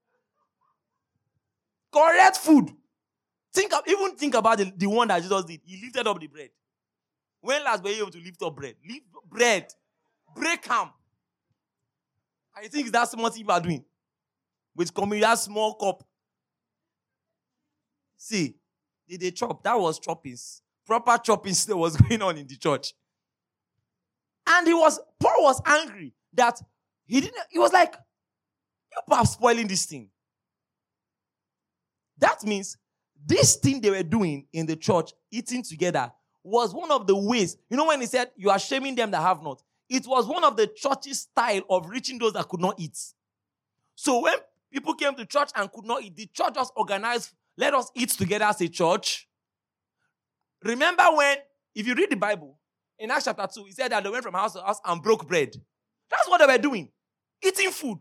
[SPEAKER 1] Correct food. Think of, even think about the, the one that Jesus did. He lifted up the bread. When last were you able to lift up bread? Lift bread. Break ham. I think that's what people are doing. With coming that small cup. See, did they chop? That was choppings. Proper choppings that was going on in the church. And he was, Paul was angry that he didn't, he was like, you are spoiling this thing. That means this thing they were doing in the church, eating together, was one of the ways. You know when he said, you are shaming them that have not. It was one of the church's style of reaching those that could not eat. So when people came to church and could not eat, the church just organized, let us eat together as a church. Remember when, if you read the Bible, in Acts chapter two, he said that they went from house to house and broke bread. That's what they were doing. Eating food.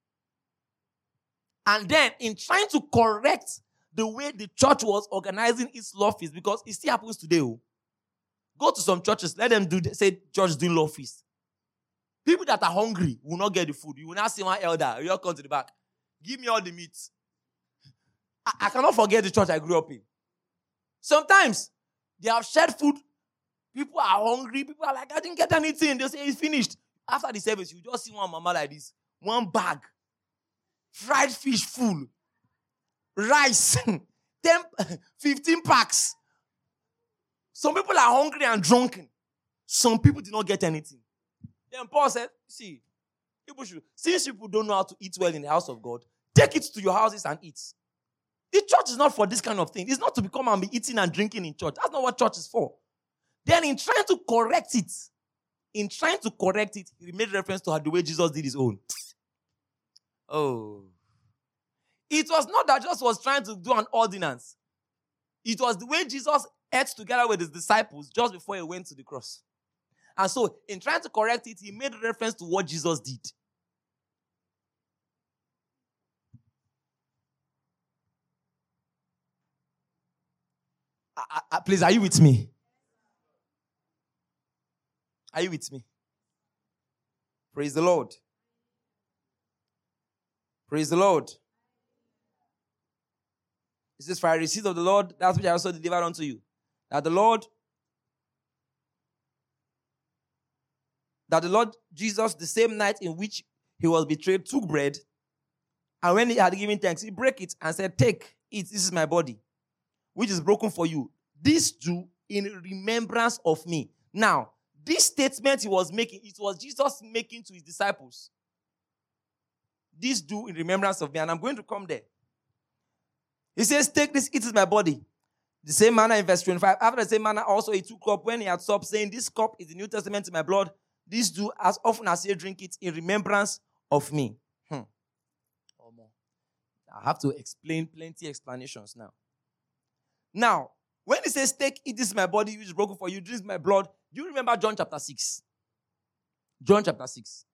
[SPEAKER 1] And then, in trying to correct the way the church was organizing its law feast, because it still happens today. Oh. Go to some churches, let them do, say, church doing law feast. People that are hungry will not get the food. You will not see one elder. You all come to the back. Give me all the meat. I, I cannot forget the church I grew up in. Sometimes, they have shared food. People are hungry. People are like, I didn't get anything. They say, it's finished. After the service, you just see one mama like this. One bag. Fried fish full. Rice. ten, fifteen packs. Some people are hungry and drunken. Some people did not get anything. Then Paul said, see, people should, since people don't know how to eat well in the house of God, take it to your houses and eat. The church is not for this kind of thing. It's not to become and be eating and drinking in church. That's not what church is for. Then in trying to correct it, in trying to correct it, he made reference to how the way Jesus did his own. Oh. It was not that Jesus was trying to do an ordinance. It was the way Jesus ate together with his disciples just before he went to the cross. And so, in trying to correct it, he made reference to what Jesus did. I, I, please, are you with me? Are you with me? Praise the Lord. Praise the Lord. It says, for I received of the Lord, that's which I also delivered unto you. That the Lord, that the Lord Jesus, the same night in which he was betrayed, took bread, and when he had given thanks, he broke it and said, take, eat, this is my body, which is broken for you. This do in remembrance of me. Now, this statement he was making, it was Jesus making to his disciples. This do in remembrance of me, and I'm going to come there. He says, take this, it is my body. The same manner in verse twenty-five. After the same manner also he took up when he had supped, saying, this cup is the New Testament in my blood. This do as often as you drink it in remembrance of me. Hmm. I have to explain plenty explanations now. Now, when he says, take it, this is my body, which is broken for you, this is my blood. Do you remember John chapter six? John chapter six.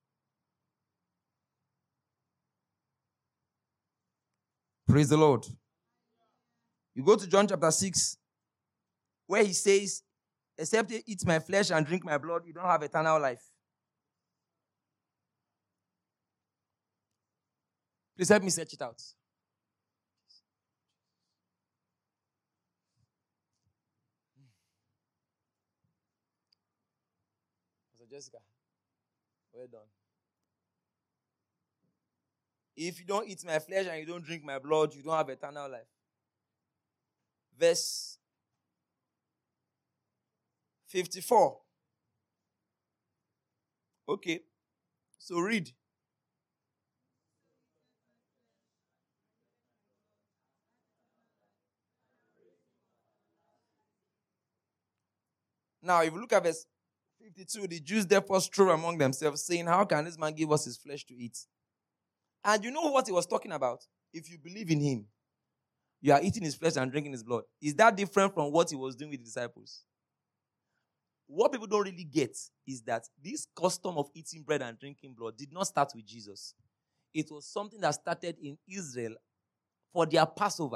[SPEAKER 1] Praise the Lord. You go to John chapter six, where he says, except you eat my flesh and drink my blood, you don't have eternal life. Please help me search it out. Pastor Jessica, well done. If you don't eat my flesh and you don't drink my blood, you don't have eternal life. Verse fifty-four. Okay. So read. Now, if you look at verse fifty-two, the Jews therefore strove among themselves, saying, how can this man give us his flesh to eat? And you know what he was talking about? If you believe in him, you are eating his flesh and drinking his blood. Is that different from what he was doing with the disciples? What people don't really get is that this custom of eating bread and drinking blood did not start with Jesus. It was something that started in Israel for their Passover.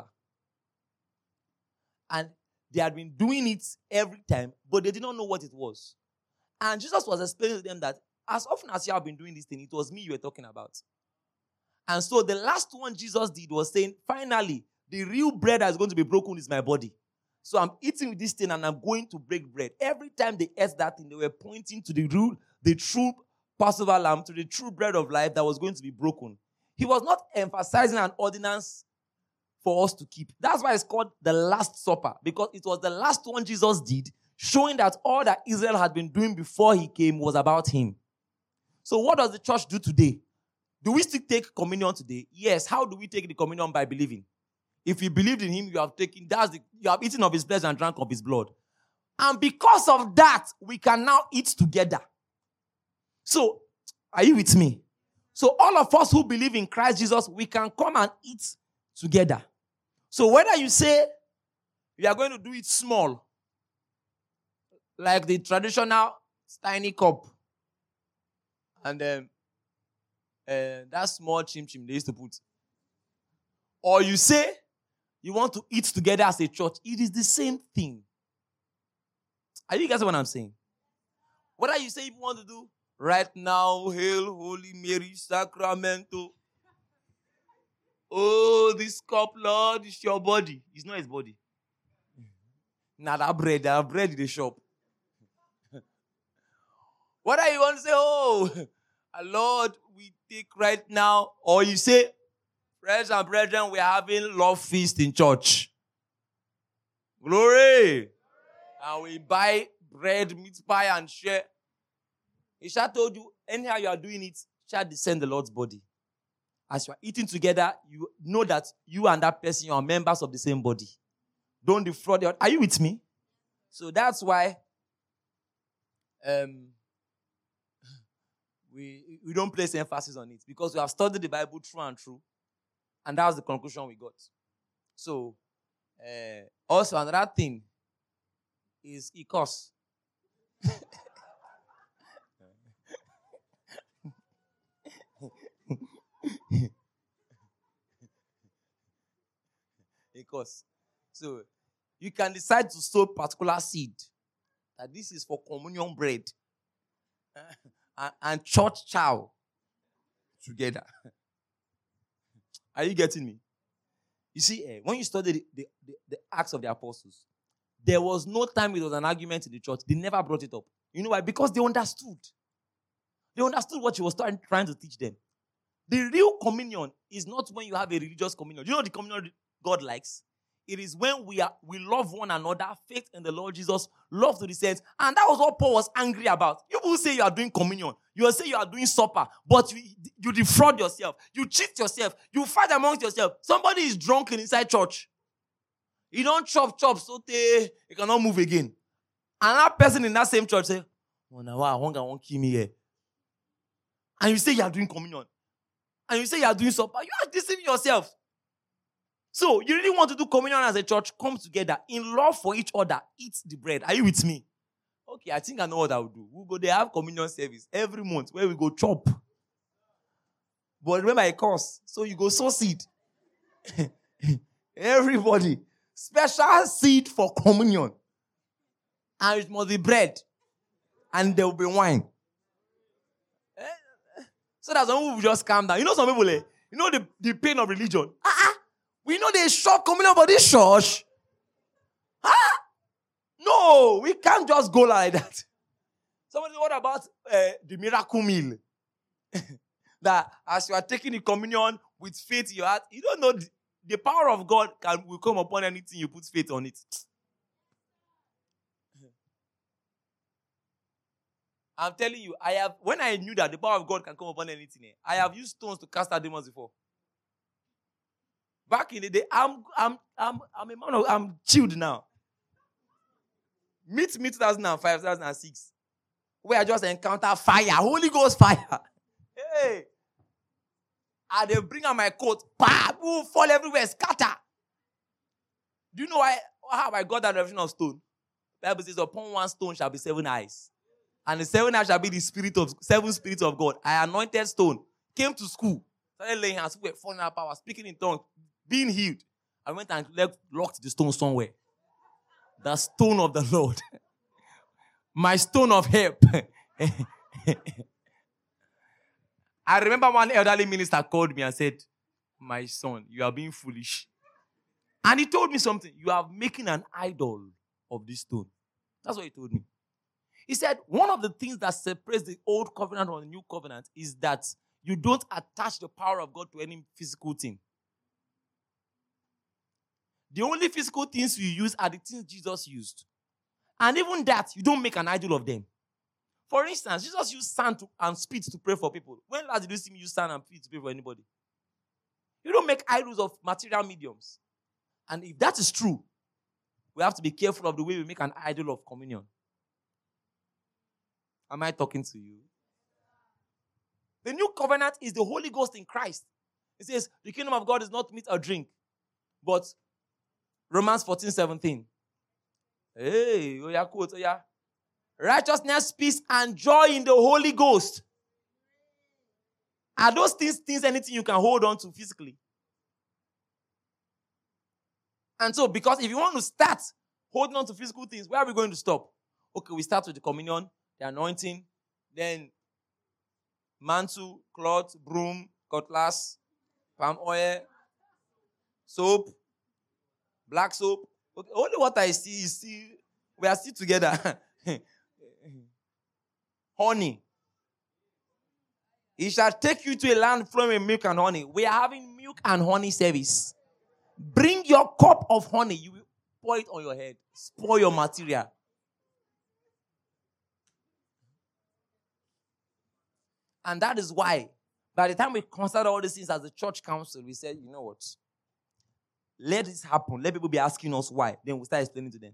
[SPEAKER 1] And they had been doing it every time, but they did not know what it was. And Jesus was explaining to them that as often as you have been doing this thing, it was me you were talking about. And so the last one Jesus did was saying, finally, the real bread that is going to be broken is my body. So I'm eating with this thing and I'm going to break bread. Every time they ate that thing, they were pointing to the real, the true Passover lamb, to the true bread of life that was going to be broken. He was not emphasizing an ordinance for us to keep. That's why it's called the Last Supper, because it was the last one Jesus did, showing that all that Israel had been doing before he came was about him. So what does the church do today? Do we still take communion today? Yes. How do we take the communion? By believing. If you believed in him, you have taken, that's the, you have eaten of his flesh and drank of his blood. And because of that, we can now eat together. So, are you with me? So all of us who believe in Christ Jesus, we can come and eat together. So whether you say you are going to do it small, like the traditional tiny cup, and then uh, that small chim chim they used to put, or you say you want to eat together as a church, it is the same thing. Are you guys what I'm saying? Whether you say you want to do right now, Hail Holy Mary Sacramento. Oh, this cup, Lord, is your body. It's not his body. Now that bread, that bread in the shop. Whether you want to say, oh, Lord, we take right now, or you say, friends and brethren, we are having love feast in church. Glory. And we buy bread, meat pie, and share. He shall told you, anyhow you are doing it, shall descend the Lord's body. As you are eating together, you know that you and that person are members of the same body. Don't defraud the other. Are you with me? So that's why um, we, we don't place emphasis on it. Because we have studied the Bible through and through. And that was the conclusion we got. So, uh, also another thing is it costs. It costs. So, you can decide to sow particular seed. That this is for communion bread. and, and church chow together. Are you getting me? You see, eh, when you study the, the, the, the Acts of the Apostles, there was no time it was an argument in the church. They never brought it up. You know why? Because they understood. They understood what he was trying, trying to teach them. The real communion is not when you have a religious communion. You know the communion God likes? It is when we are we love one another, faith in the Lord Jesus, love to the saints. And that was what Paul was angry about. You will say you are doing communion. You will say you are doing supper, but you, you defraud yourself. You cheat yourself. You fight amongst yourself. Somebody is drunk inside church. You don't chop, chop, so they you cannot move again. Another person in that same church say, oh, now I hunger won't kill me here. And you say you are doing communion. And you say you are doing supper. You are deceiving yourself. So, you really want to do communion as a church? Come together in love for each other. Eat the bread. Are you with me? Okay, I think I know what I will do. We'll go there, have communion service every month where we go chop. But remember, a course. So, you go sow seed. Everybody. Special seed for communion. And it must be bread. And there will be wine. So that some people will just calm down. You know some people, eh, you know the, the pain of religion. Ah, uh-uh. We know they shop communion for this church. Ah, no, we can't just go like that. Somebody, what about uh, the miracle meal? That as you are taking the communion with faith in your heart, you don't know the, the power of God can will come upon anything you put faith on it. I'm telling you, I have when I knew that the power of God can come upon anything, I have used stones to cast out demons before. Back in the day, I'm I'm I'm I'm a man of, I'm chilled now. Meet me two thousand five, two thousand six, where I just encounter fire, Holy Ghost fire. Hey, and they bring out my coat, bah, boom, fall everywhere, scatter. Do you know why how I got that revelation of stone? The Bible says, upon one stone shall be seven eyes. And the seven eyes shall be the spirit of seven spirits of God. I anointed stone. Came to school. Started laying hands. We were falling out power. Speaking in tongues. Being healed. I went and left, locked the stone somewhere. The stone of the Lord. My stone of help. I remember one elderly minister called me and said, my son, you are being foolish. And he told me something. You are making an idol of this stone. That's what he told me. He said, one of the things that separates the old covenant from the new covenant is that you don't attach the power of God to any physical thing. The only physical things you use are the things Jesus used. And even that, you don't make an idol of them. For instance, Jesus used sand to, and spit to pray for people. When last did you see me use sand and spit to pray for anybody? You don't make idols of material mediums. And if that is true, we have to be careful of the way we make an idol of communion. Am I talking to you? The new covenant is the Holy Ghost in Christ. It says, the kingdom of God is not meat or drink, but Romans fourteen seventeen. Hey, oh yeah, quote, oh yeah. Righteousness, peace, and joy in the Holy Ghost. Are those things, things anything you can hold on to physically? And so, because if you want to start holding on to physical things, where are we going to stop? Okay, we start with the communion, the anointing, then mantle, cloth, broom, cutlass, palm oil, soap, black soap. Okay, only what I see is still, we are still together. Honey. He shall take you to a land flowing with milk and honey. We are having milk and honey service. Bring your cup of honey. You will pour it on your head. Spoil your material. And that is why, by the time we consider all these things as a church council, we said, you know what? Let this happen. Let people be asking us why. Then we'll start explaining to them.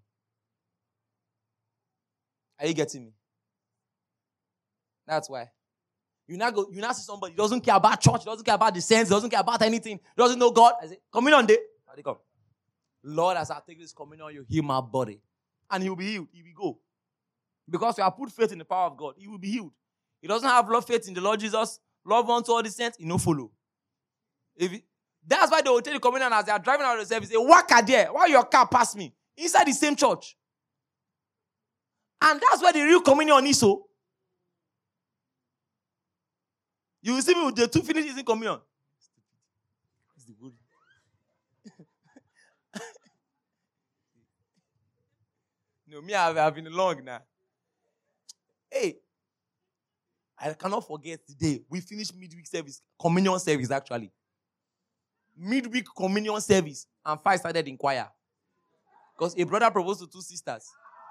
[SPEAKER 1] Are you getting me? That's why. You now go, you now see somebody, doesn't care about church, doesn't care about the saints, doesn't care about anything, doesn't know God. I say, communion day. How they come? Lord, as I take this communion, you heal my body. And he will be healed. He will go. Because you have put faith in the power of God, he will be healed. He doesn't have love faith in the Lord Jesus, love unto all the saints, he no follow. If he, that's why they will take the communion as they are driving out of the service. They walk out there. Why your car pass me? Inside the same church. And that's where the real communion is so. You will see me with the two finished eating communion. It's the good. No, me, I've, I've been long now. Hey, I cannot forget the day we finished midweek service, communion service actually. Midweek communion service, and five started in choir. Because a brother proposed to two sisters.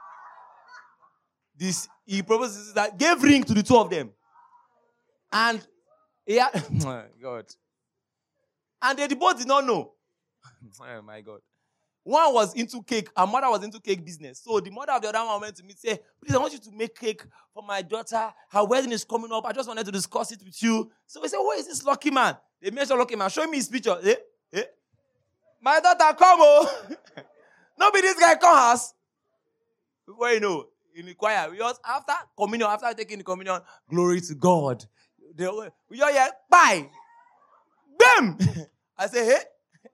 [SPEAKER 1] This he proposed to sisters, gave ring to the two of them. And yeah, oh God. And they both did not know. Oh my God. One was into cake, her mother was into cake business. So the mother of the other one went to me and said, please, I want you to make cake for my daughter. Her wedding is coming up. I just wanted to discuss it with you. So we said, who is this lucky man? They mentioned lucky man. Show me his picture. Eh? Eh? My daughter, come oh. Nobody this guy come house. Before you know, in the choir, we just, after communion, after taking the communion, glory to God. They, we all hear, bye. Bam! I say, hey.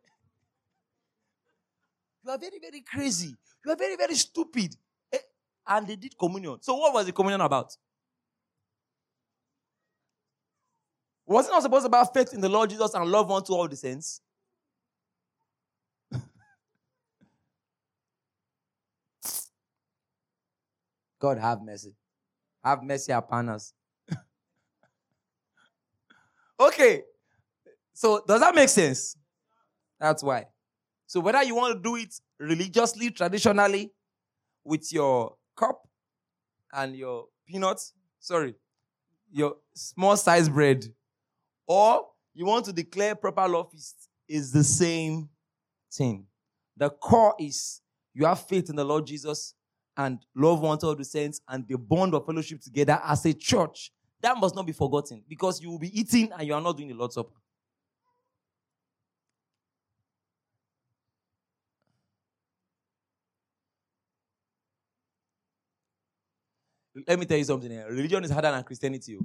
[SPEAKER 1] You are very, very crazy. You are very, very stupid. Eh? And they did communion. So what was the communion about? Was it not supposed to be about faith in the Lord Jesus and love unto all the saints? God have mercy. Have mercy upon us. Okay. So does that make sense? That's why. So whether you want to do it religiously, traditionally, with your cup and your peanuts, sorry, your small size bread, or you want to declare proper love feast, is the same thing. The core is you have faith in the Lord Jesus and love one to all the saints and the bond of fellowship together as a church. That must not be forgotten because you will be eating and you are not doing the Lord's Supper. Let me tell you something here. Religion is harder than Christianity.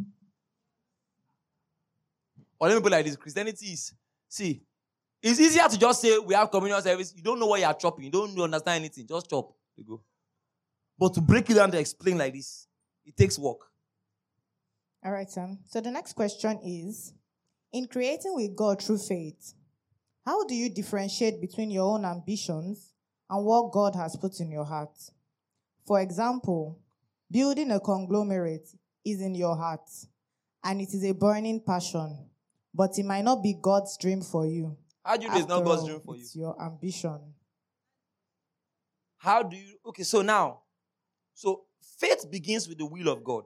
[SPEAKER 1] Or let me put it like this. Christianity is, see, it's easier to just say we have communion service. You don't know what you are chopping. You don't understand anything. Just chop. You go. But to break it down to explain like this, it takes work.
[SPEAKER 2] All right, Sam. So the next question is, in creating with God through faith, how do you differentiate between your own ambitions and what God has put in your heart? For example, building a conglomerate is in your heart, and it is a burning passion, but it might not be God's dream for you.
[SPEAKER 1] How do you know it's not God's dream for you?
[SPEAKER 2] It's your ambition.
[SPEAKER 1] How do you... Okay, so now, so faith begins with the will of God.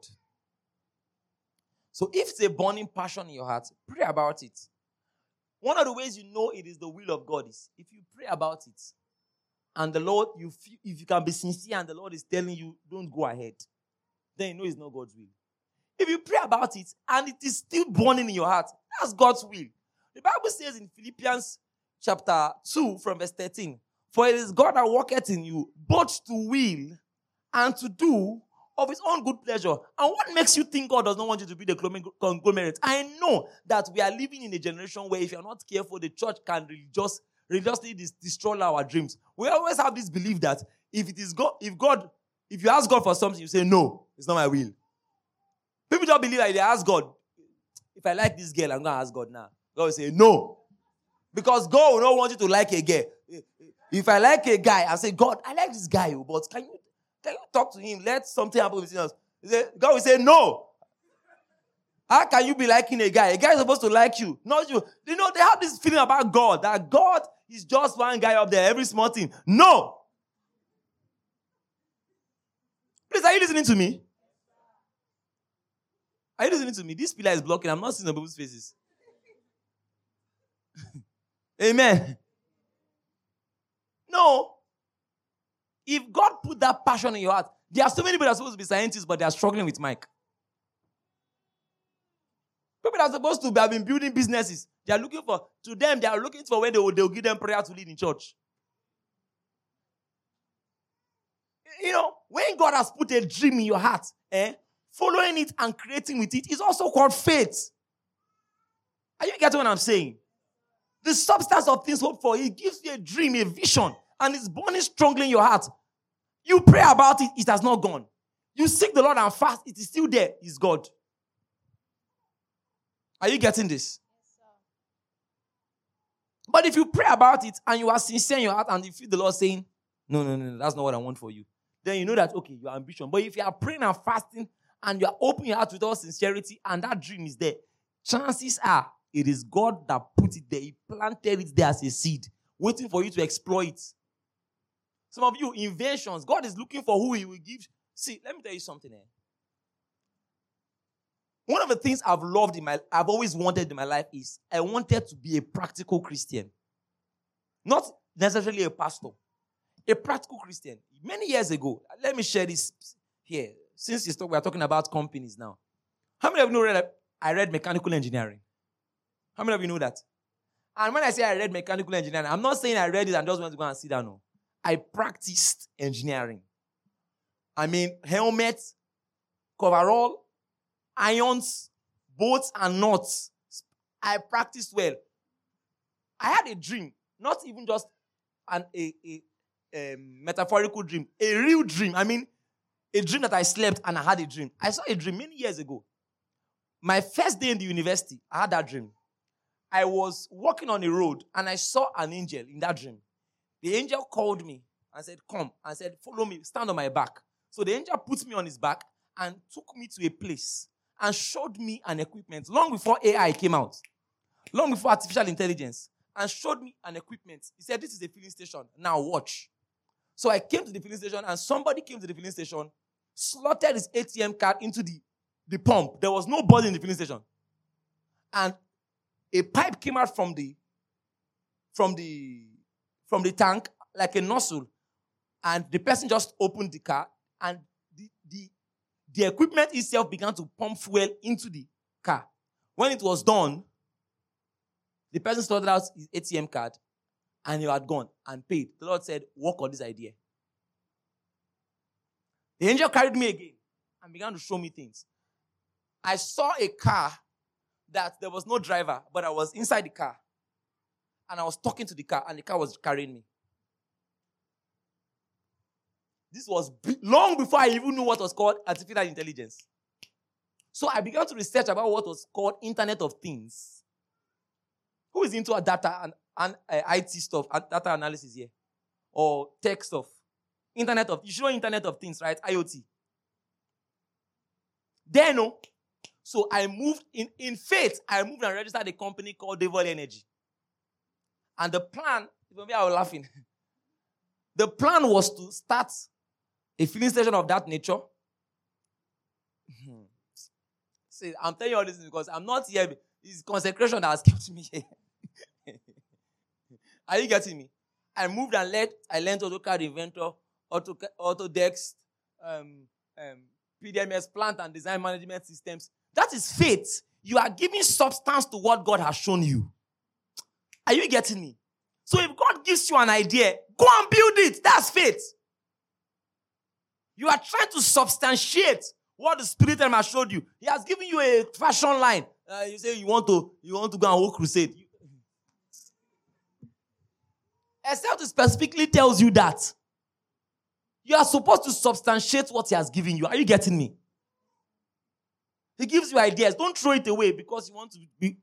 [SPEAKER 1] So if it's a burning passion in your heart, pray about it. One of the ways you know it is the will of God is if you pray about it, and the Lord, you feel, if you can be sincere and the Lord is telling you, don't go ahead, then you know it's not God's will. If you pray about it and it is still burning in your heart, that's God's will. The Bible says in Philippians chapter two from verse thirteen, for it is God that worketh in you, both to will and to do of his own good pleasure. And what makes you think God does not want you to be the conglomerate? I know that we are living in a generation where if you're not careful, the church can really just religiously destroy our dreams. We always have this belief that if it is God, if God, if you ask God for something, you say, no, it's not my will. People don't believe that they ask God, if I like this girl, I'm going to ask God now. God will say, no. Because God will not want you to like a girl. If I like a guy, I say, God, I like this guy, but can you, can you talk to him? Let something happen with us. God will say, no. How can you be liking a guy? A guy is supposed to like you, not you. You know, they have this feeling about God, that God is just one guy up there, every small thing. No. Please, are you listening to me? Are you listening to me? This pillar is blocking. I'm not seeing the people's faces. Amen. No. If God put that passion in your heart, there are so many people that are supposed to be scientists, but they are struggling with Mike. People that are supposed to have been building businesses, they are looking for, to them, they are looking for when they will, they will give them prayer to lead in church. You know, when God has put a dream in your heart, eh, following it and creating with it is also called faith. Are you getting what I'm saying? The substance of things hoped for, it gives you a dream, a vision, and it's burning strongly in your heart. You pray about it, it has not gone. You seek the Lord and fast, it is still there, it's God. Are you getting this? But if you pray about it and you are sincere in your heart and you feel the Lord saying, no, no, no, no, that's not what I want for you, then you know that, okay, your ambition. But if you are praying and fasting and you are opening your heart with all sincerity and that dream is there, chances are it is God that put it there. He planted it there as a seed, waiting for you to exploit it. Some of you, inventions, God is looking for who he will give. See, let me tell you something here. One of the things I've loved in my, I've always wanted in my life is I wanted to be a practical Christian. Not necessarily a pastor. A practical Christian. Many years ago, let me share this here. Since we are talking about companies now. How many of you know that I read mechanical engineering? How many of you know that? And when I say I read mechanical engineering, I'm not saying I read it and just went to go and sit down. No. I practiced engineering. I mean, helmet, coverall, irons, bolts, and nuts. I practiced well. I had a dream, not even just an, a, a, a metaphorical dream, a real dream. I mean, a dream that I slept and I had a dream. I saw a dream many years ago. My first day in the university, I had that dream. I was walking on a road and I saw an angel in that dream. The angel called me and said, come, and said, follow me, stand on my back. So the angel put me on his back and took me to a place and showed me an equipment long before A I came out, long before artificial intelligence, and showed me an equipment. He said, this is a filling station. Now watch. So I came to the filling station and somebody came to the filling station, slotted his A T M card into the, the pump. There was nobody in the filling station. And a pipe came out from the, from the, from the tank, like a nozzle. And the person just opened the car and the, the, the equipment itself began to pump fuel into the car. When it was done, the person sorted out his A T M card and he had gone and paid. The Lord said, work on this idea. The angel carried me again and began to show me things. I saw a car that there was no driver, but I was inside the car. And I was talking to the car and the car was carrying me. This was b- long before I even knew what was called artificial intelligence. So I began to research about what was called Internet of Things. Who is into a data and, and uh, I T stuff, uh, data analysis here? Or tech stuff? Internet of, you should know Internet of Things, right? I O T. Then, no. So I moved, in, in faith, I moved and registered a company called Devil Energy. And the plan, maybe I was laughing. The plan was to start a filling station of that nature. See, I'm telling you all this because I'm not here. It's consecration that has kept me here. Are you getting me? I moved and let I learned AutoCAD Inventor, Auto, Autodesk, um, um, P D M S, Plant and Design Management Systems. That is faith. You are giving substance to what God has shown you. Are you getting me? So if God gives you an idea, go and build it. That's faith. You are trying to substantiate what the Spirit has showed you. He has given you a fashion line. Uh, you say you want to, you want to go and hold crusade. You, except it specifically tells you that. You are supposed to substantiate what he has given you. Are you getting me? He gives you ideas. Don't throw it away because you want to be.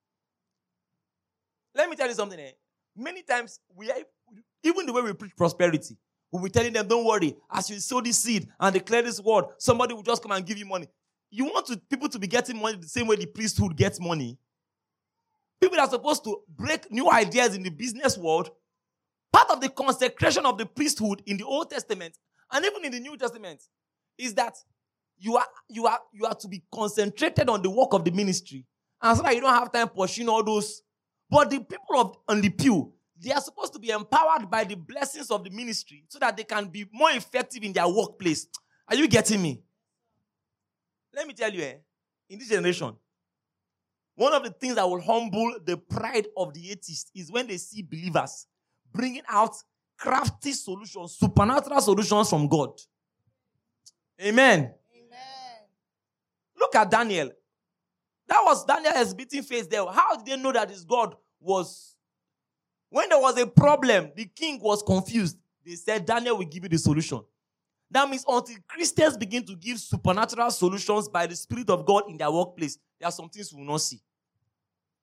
[SPEAKER 1] Let me tell you something. Eh? Many times, we are, even the way we preach prosperity, we'll be telling them, don't worry, as you sow this seed and declare this word, somebody will just come and give you money. You want to, people to be getting money the same way the priesthood gets money. People that are supposed to break new ideas in the business world. Part of the consecration of the priesthood in the Old Testament and even in the New Testament is that you are, you are, you are to be concentrated on the work of the ministry. And so that you don't have time pursuing all those. But the people of, on the pew, they are supposed to be empowered by the blessings of the ministry so that they can be more effective in their workplace. Are you getting me? Let me tell you, eh, in this generation, one of the things that will humble the pride of the atheist is when they see believers bringing out crafty solutions, supernatural solutions from God. Amen.
[SPEAKER 2] Amen.
[SPEAKER 1] Look at Daniel. That was Daniel exhibiting faith there. How did they know that his God was? When there was a problem, the king was confused. They said, Daniel will give you the solution. That means until Christians begin to give supernatural solutions by the Spirit of God in their workplace, there are some things we will not see.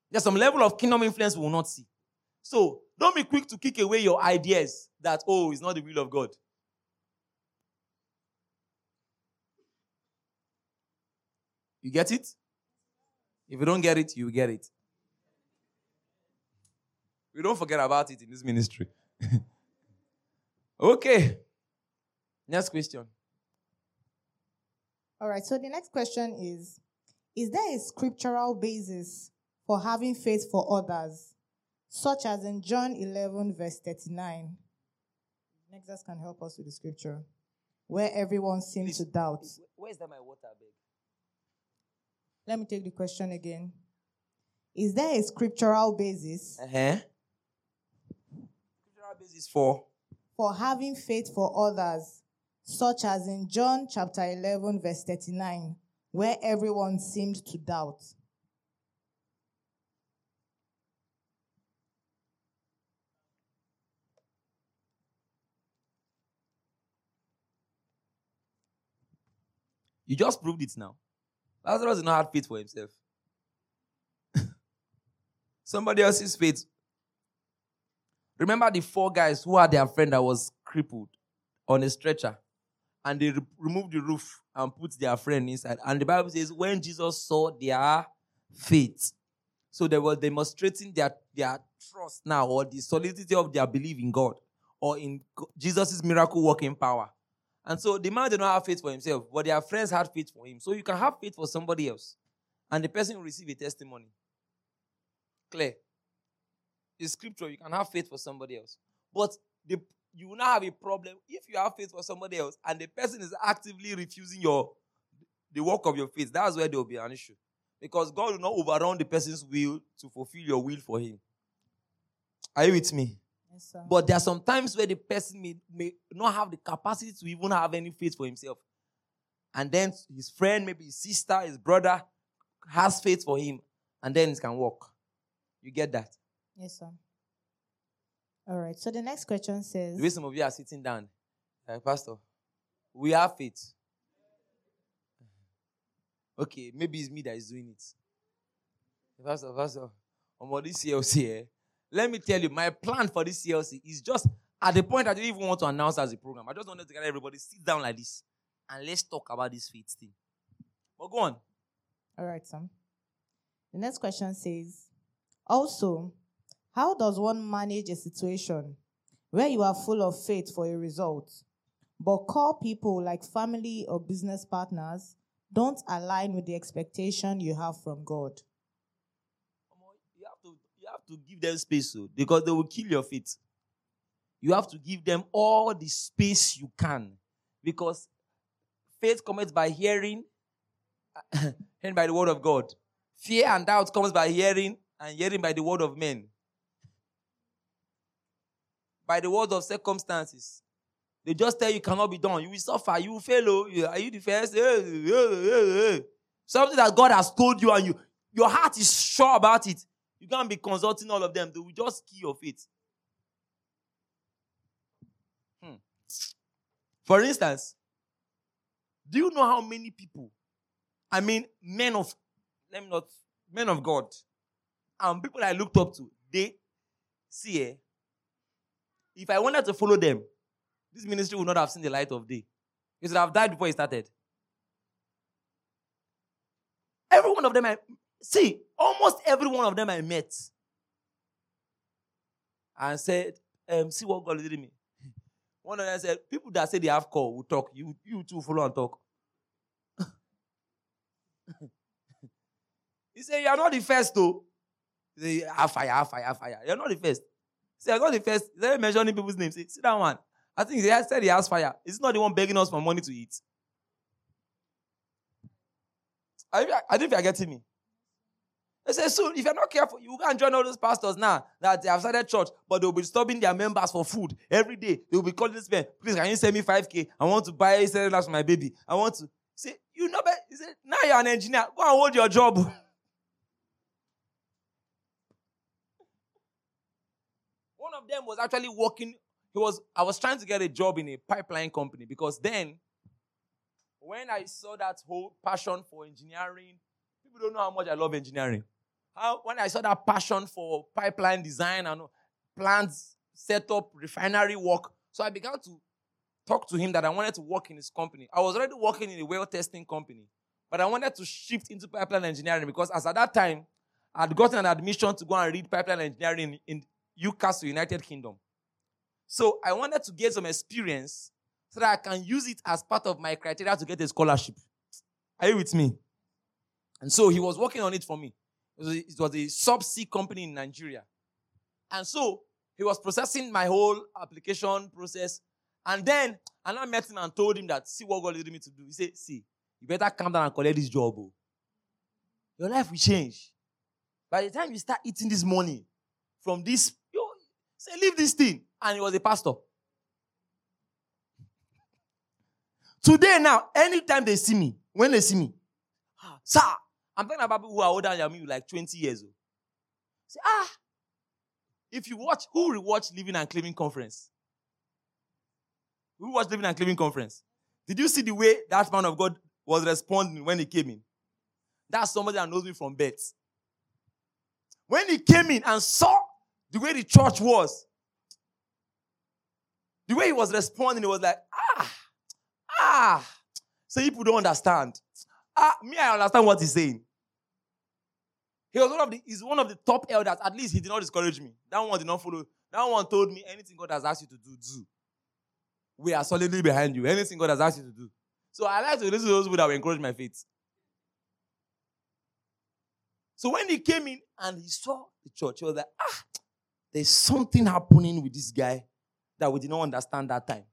[SPEAKER 1] There's some level of kingdom influence we will not see. So, don't be quick to kick away your ideas that, oh, it's not the will of God. You get it? If you don't get it, you get it. We don't forget about it in this ministry. Okay. Next question.
[SPEAKER 2] All right, so the next question is, is there a scriptural basis for having faith for others, such as in John eleven, verse thirty-nine? Nexus can help us with the scripture, where everyone seems to doubt.
[SPEAKER 1] Where's that my water, bag?
[SPEAKER 2] Let me take the question again. Is there a scriptural basis
[SPEAKER 1] Uh-huh. Scriptural basis for?
[SPEAKER 2] for having faith for others, such as in John chapter eleven, verse thirty-nine, where everyone seemed to doubt?
[SPEAKER 1] You just proved it now. Lazarus did not have faith for himself. Somebody else's faith. Remember the four guys who had their friend that was crippled on a stretcher, and they re- removed the roof and put their friend inside. And the Bible says when Jesus saw their faith, so they were demonstrating their, their trust now, or the solidity of their belief in God, or in Jesus' miracle working power. And so the man did not have faith for himself, but their friends had faith for him. So you can have faith for somebody else, and the person will receive a testimony. Clear. It's scripture. You can have faith for somebody else. But the, you will not have a problem if you have faith for somebody else and the person is actively refusing your the work of your faith. That's where there will be an issue. Because God will not overrun the person's will to fulfill your will for him. Are you with me?
[SPEAKER 2] Yes, sir.
[SPEAKER 1] But there are some times where the person may, may not have the capacity to even have any faith for himself. And then his friend, maybe his sister, his brother, has faith for him. And then it can work. You get that?
[SPEAKER 2] Yes, sir. All right. So the next question says...
[SPEAKER 1] The way some of you are sitting down, uh, Pastor, we have faith. Okay, maybe it's me that is doing it. Pastor, Pastor, on this C L C, eh, let me tell you, my plan for this C L C is just at the point I didn't even want to announce as a program. I just wanted to get everybody sit down like this and let's talk about this faith thing. But go on.
[SPEAKER 2] All right, Sam. The next question says, also, how does one manage a situation where you are full of faith for a result, but core people like family or business partners don't align with the expectation you have from God?
[SPEAKER 1] You have to, you have to give them space, so, because they will kill your faith. You have to give them all the space you can, because faith comes by hearing, and by the word of God. Fear and doubt comes by hearing, and hearing by the word of men. By the word of circumstances. They just tell you cannot be done. You will suffer. You will fail. Oh. Are you the first? Hey, hey, hey, hey. Something that God has told you and you, your heart is sure about it. You can't be consulting all of them. They will just kill your faith. Hmm. For instance, do you know how many people, I mean, men of, let me not, men of God, and people I looked up to, they, see, eh, if I wanted to follow them, this ministry would not have seen the light of day. It would have died before it started. Every one of them, I, see, almost every one of them I met and said, um, see what God did in me. One of them said, people that say they have call will talk. You, you too follow and talk. He said, you are not the first, though. He said, have fire, have fire, have fire. You're not the first. He said, I'm not the first. He started mentioning people's names. He said, sit down, one. I think he said he has fire. Is not the one begging us for money to eat? I think if you're getting me. They say, soon, if you're not careful, you can join all those pastors now that they have started church, but they'll be disturbing their members for food every day. They'll be calling this man, please, can you send me five K? I want to buy cellulars for my baby. I want to. Say, you know, but he said, now you're an engineer. Go and hold your job. One of them was actually working. He was. I was trying to get a job in a pipeline company because then, when I saw that whole passion for engineering, people don't know how much I love engineering. how when I saw that passion for pipeline design and plans, set up, refinery work, so I began to talk to him that I wanted to work in his company. I was already working in a well testing company, but I wanted to shift into pipeline engineering because as at that time, I had gotten an admission to go and read pipeline engineering in Newcastle, United Kingdom. So I wanted to get some experience so that I can use it as part of my criteria to get a scholarship. Are you with me? And so he was working on it for me. It was a, it was a subsea company in Nigeria. And so he was processing my whole application process. And then and I met him and told him that, see what God is leading me to do. He said, see, you better come down and collect this job. Oh. Your life will change. By the time you start eating this money from this, you say, leave this thing. And he was a pastor. Today now, anytime they see me, when they see me, sir, I'm talking about people who are older than me, like twenty years old. Say, ah, if you watch, who will watch Living and Claiming Conference? Who watched Living and Claiming Conference? Did you see the way that man of God was responding when he came in? That's somebody that knows me from birth. When he came in and saw the way the church was, the way he was responding, he was like, ah, ah. So people don't understand. Ah, me, I understand what he's saying. He was one of the, he's one of the top elders. At least he did not discourage me. That one did not follow. That one told me anything God has asked you to do, do. We are solidly behind you. Anything God has asked you to do. So I like to listen to those people that will encourage my faith. So when he came in and he saw the church, he was like, ah, there's something happening with this guy that we did not understand that time.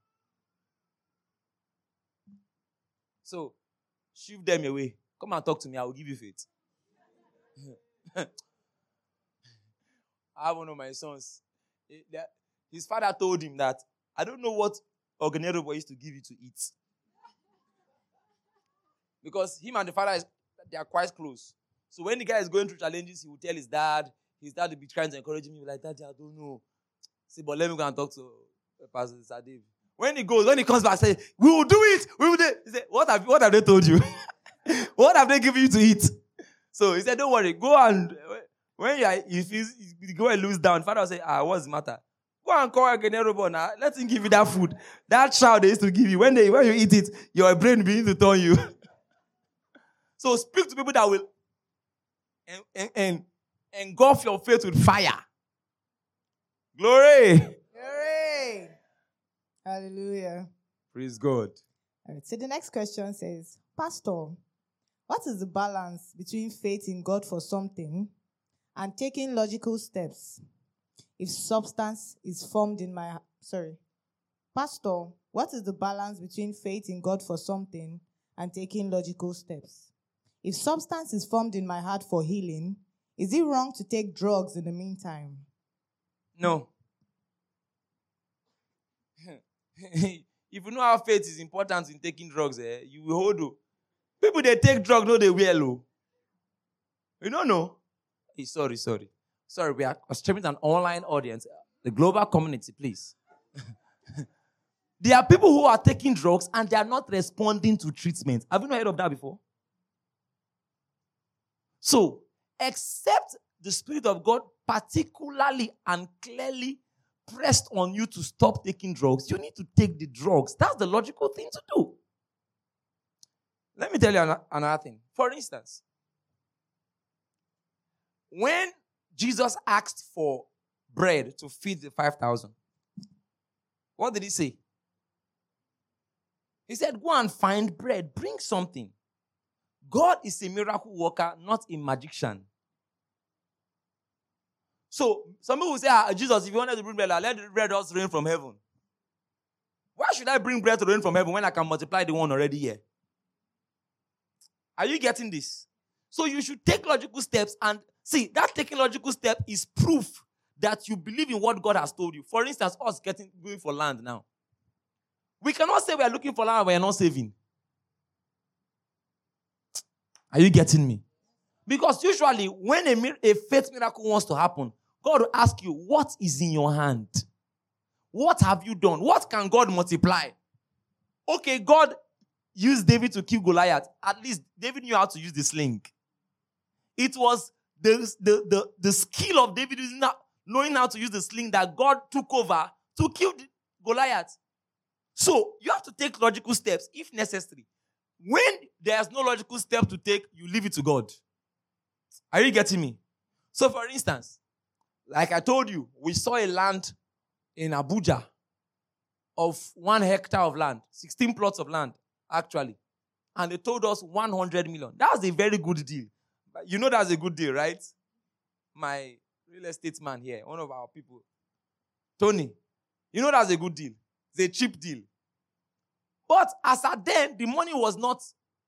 [SPEAKER 1] So, shift them away. Come and talk to me. I will give you faith. I have one of my sons. His father told him that, I don't know what Ogenero used to give you to eat. Because him and the father, is, they are quite close. So when the guy is going through challenges, he will tell his dad. His dad will be trying to encourage him. He will be like, Daddy, I don't know. Say, but let me go and talk to Pastor Sadib. When he goes, when he comes back, say, we will do it. We will do it. He said, what have, what have they told you? What have they given you to eat? So he said, don't worry. Go and, when you, are, if you, you go and lose down, father will say, ah, what's the matter? Go and call a General now. Let him give you that food. That child they used to give you. When they when you eat it, your brain begins to turn you. So speak to people that will and, and, and engulf your faith with fire. Glory.
[SPEAKER 2] Glory. Hallelujah.
[SPEAKER 1] Praise God.
[SPEAKER 2] All right. So the next question says, Pastor, what is the balance between faith in God for something and taking logical steps if substance is formed in my... Sorry. Pastor, what is the balance between faith in God for something and taking logical steps? If substance is formed in my heart for healing, is it wrong to take drugs in the meantime?
[SPEAKER 1] No. If you know how faith is important in taking drugs, eh, you will hold on. People, they take drugs, no, they will. Oh. You don't know? Hey, sorry, sorry. Sorry, we are streaming an online audience. The global community, please. There are people who are taking drugs and they are not responding to treatment. Have you not heard of that before? So, except the Spirit of God particularly and clearly pressed on you to stop taking drugs, you need to take the drugs. That's the logical thing to do. Let me tell you another thing. For instance, when Jesus asked for bread to feed the five thousand, what did he say? He said, go and find bread. Bring something. God is a miracle worker, not a magician. So, some people will say, ah, Jesus, if you wanted to bring bread, let the bread just rain from heaven. Why should I bring bread to rain from heaven when I can multiply the one already here? Are you getting this? So you should take logical steps, and see, that taking logical step is proof that you believe in what God has told you. For instance, us getting going for land now. We cannot say we are looking for land and we are not saving. Are you getting me? Because usually when a, a faith miracle wants to happen, God will ask you, what is in your hand? What have you done? What can God multiply? Okay, God used David to kill Goliath. At least David knew how to use the sling. It was the, the, the, the skill of David is not knowing how to use the sling that God took over to kill Goliath. So you have to take logical steps if necessary. When there's no logical step to take, you leave it to God. Are you getting me? So for instance, like I told you, we saw a land in Abuja of one hectare of land, sixteen plots of land, actually. And they told us one hundred million. That's a very good deal. You know that's a good deal, right? My real estate man here, one of our people, Tony, you know that's a good deal. It's a cheap deal. But as at then, the money was not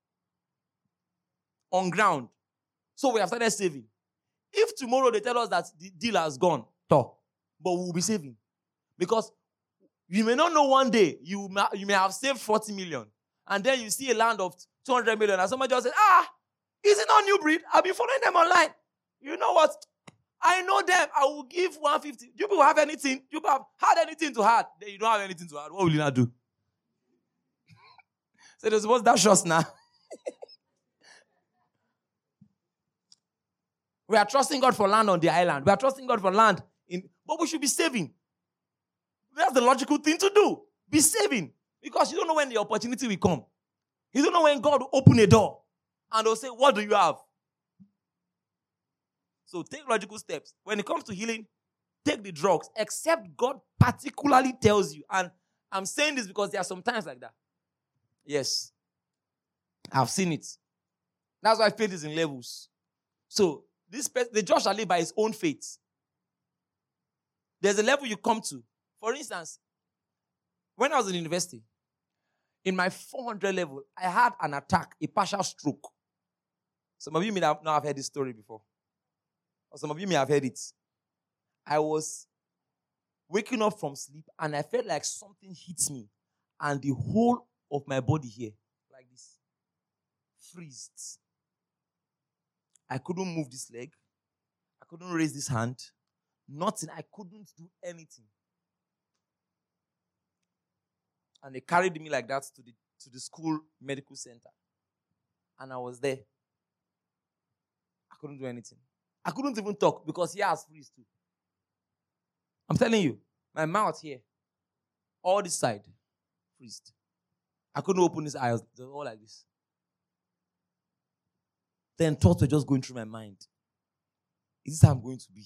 [SPEAKER 1] on ground. So we have started saving. If tomorrow they tell us that the deal has gone, talk, but we'll be saving. Because you may not know one day, you may, you may have saved forty million. And then you see a land of two hundred million. And somebody just says, ah, is it not New Breed? I've been following them online. You know what? I know them. I will give one hundred fifty. You people have anything? You people have had anything to add? Then you don't have anything to add. What will you not do? So there's what's that shots now? We are trusting God for land on the island. We are trusting God for land in, but we should be saving. That's the logical thing to do. Be saving. Because you don't know when the opportunity will come. You don't know when God will open a door. And they'll say, what do you have? So take logical steps. When it comes to healing, take the drugs. Except God particularly tells you. And I'm saying this because there are some times like that. Yes. I've seen it. That's why faith is in levels. So, this person, the just shall live by his own faith. There's a level you come to. For instance, when I was in university, in my four hundred level, I had an attack, a partial stroke. Some of you may not have heard this story before. Or some of you may have heard it. I was waking up from sleep and I felt like something hit me. And the whole of my body here, like this, freezed. I couldn't move this leg. I couldn't raise this hand. Nothing. I couldn't do anything. And they carried me like that to the, to the school medical center. And I was there. I couldn't do anything. I couldn't even talk because he has freeze too. I'm telling you, my mouth here, all this side, freezed. I couldn't open his eyes. It was all like this. Then thoughts were just going through my mind. Is this how I'm going to be?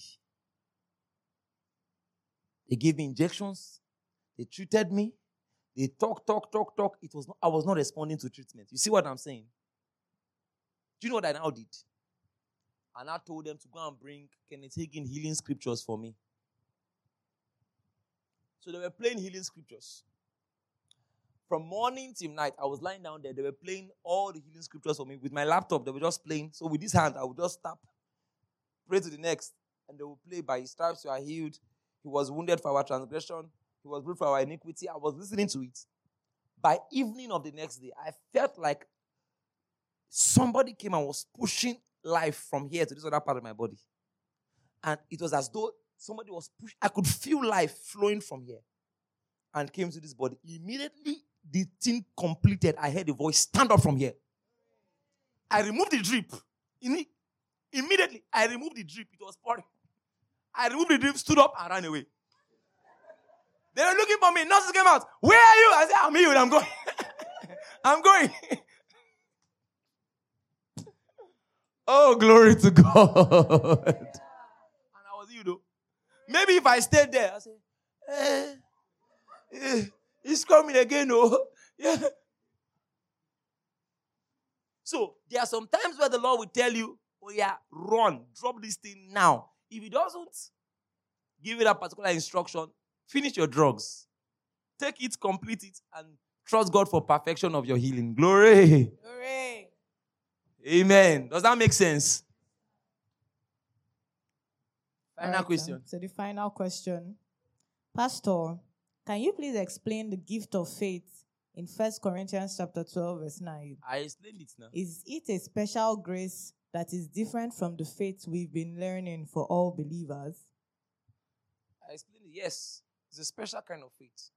[SPEAKER 1] They gave me injections. They treated me. They talk, talk, talk, talk. It was not, I was not responding to treatment. You see what I'm saying? Do you know what I now did? I now told them to go and bring Kenneth Hagin healing scriptures for me. So they were playing healing scriptures. From morning till night, I was lying down there. They were playing all the healing scriptures for me. With my laptop, they were just playing. So with this hand, I would just tap, pray to the next, and they would play, by his stripes you are healed. He was wounded for our transgression. He was bruised for our iniquity. I was listening to it. By evening of the next day, I felt like somebody came and was pushing life from here to this other part of my body. And it was as though somebody was pushing. I could feel life flowing from here and came to this body. Immediately, the thing completed. I heard a voice, stand up from here. I removed the drip. Immediately, I removed the drip. It was pouring. I removed the drip, stood up, and ran away. They were looking for me. Nurses came out. Where are you? I said, I'm healed. I'm going. I'm going. Oh, glory to God. And I was healed, though. Maybe if I stayed there, I said, eh, eh, he's coming again, oh. Yeah. So, there are some times where the Lord will tell you, oh yeah, run, drop this thing now. If he doesn't give you that particular instruction, finish your drugs. Take it, complete it, and trust God for perfection of your healing. Glory.
[SPEAKER 2] Glory.
[SPEAKER 1] Amen. Does that make sense? Final
[SPEAKER 2] right,
[SPEAKER 1] question.
[SPEAKER 2] So the final question. Pastor, can you please explain the gift of faith in First Corinthians chapter twelve, verse nine?
[SPEAKER 1] I explained it now.
[SPEAKER 2] Is it a special grace that is different from the faith we've been learning for all believers?
[SPEAKER 1] I explained it. Yes. It's a special kind of faith.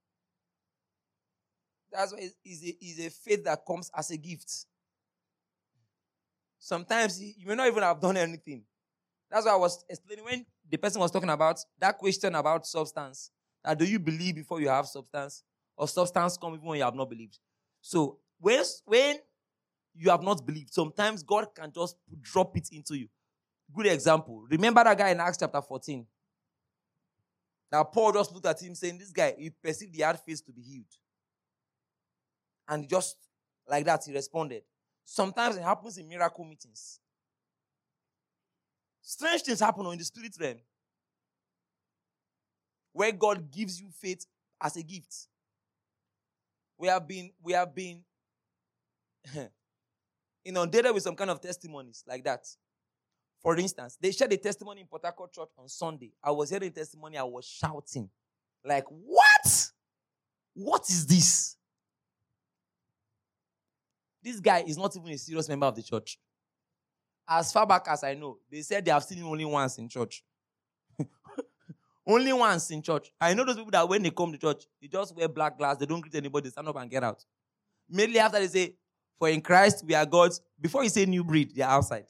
[SPEAKER 1] That's why it's a, it's a faith that comes as a gift. Sometimes you may not even have done anything. That's why I was explaining when the person was talking about that question about substance. That do you believe before you have substance? Or substance come even when you have not believed? So when, when you have not believed, sometimes God can just drop it into you. Good example. Remember that guy in Acts chapter fourteen? That Paul just looked at him saying, this guy, he perceived he had faith to be healed. And just like that, he responded. Sometimes it happens in miracle meetings. Strange things happen in the spirit realm. Where God gives you faith as a gift. We have been, we have been inundated with some kind of testimonies like that. For instance, they shared a testimony in Port Harcourt Church on Sunday. I was hearing testimony, I was shouting. Like, what? What is this? This guy is not even a serious member of the church. As far back as I know, they said they have seen him only once in church. Only once in church. I know those people that when they come to church, they just wear black glass, they don't greet anybody, they stand up and get out. Mainly after they say, for in Christ we are God's, before you say new breed, they are outside.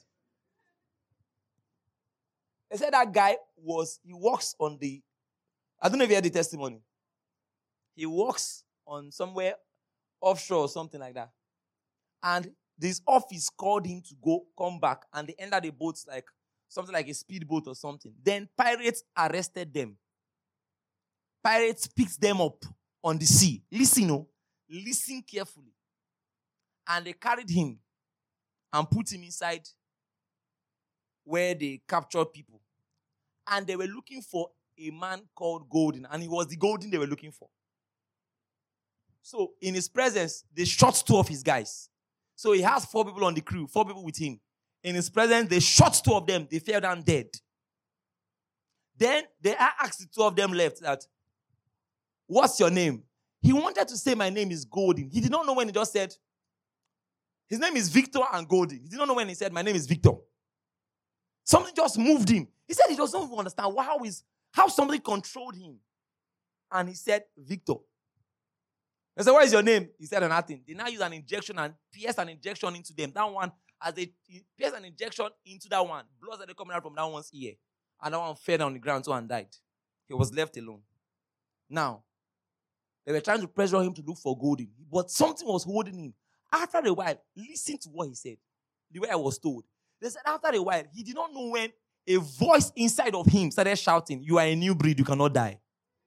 [SPEAKER 1] They said that guy was, he walks on the, I don't know if you heard the testimony. He walks on somewhere offshore or something like that. And this office called him to go, come back, and they entered the boats like something like a speedboat or something. Then pirates arrested them. Pirates picked them up on the sea. Listen, oh, listen carefully. And they carried him and put him inside where they captured people. And they were looking for a man called Golden, and it was the Golden they were looking for. So in his presence, they shot two of his guys. So he has four people on the crew, four people with him. In his presence, they shot two of them. They fell down dead. Then they asked the two of them left that, what's your name? He wanted to say, my name is Golden. He did not know when he just said, his name is Victor and Golden. He did not know when he said, my name is Victor. Something just moved him. He said he doesn't even understand how, is, how somebody controlled him. And he said, Victor. They said, what is your name? He said, nothing. They now use an injection and pierce an injection into them. That one, as they pierce an injection into that one, blood started coming out from that one's ear. And that one fell on the ground too and died. He was left alone. Now, they were trying to pressure him to look for Golden. But something was holding him. After a while, listen to what he said. The way I was told. They said after a while, he did not know when a voice inside of him started shouting, you are a new breed, you cannot die.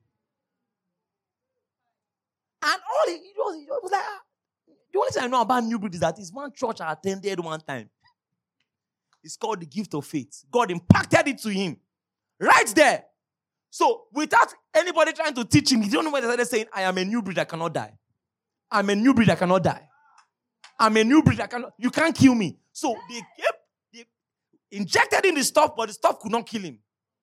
[SPEAKER 1] And all he, he, was, he was like, ah. The only thing I know about new breed is that it's one church I attended one time. It's called the gift of faith. God impacted it to him. Right there. So, without anybody trying to teach him, he didn't know when they started saying, I am a new breed, I cannot die. I'm a new breed, I cannot die. I'm a new breed, I cannot, you can't kill me. So, they kept, they injected him the stuff, but the stuff could not kill him.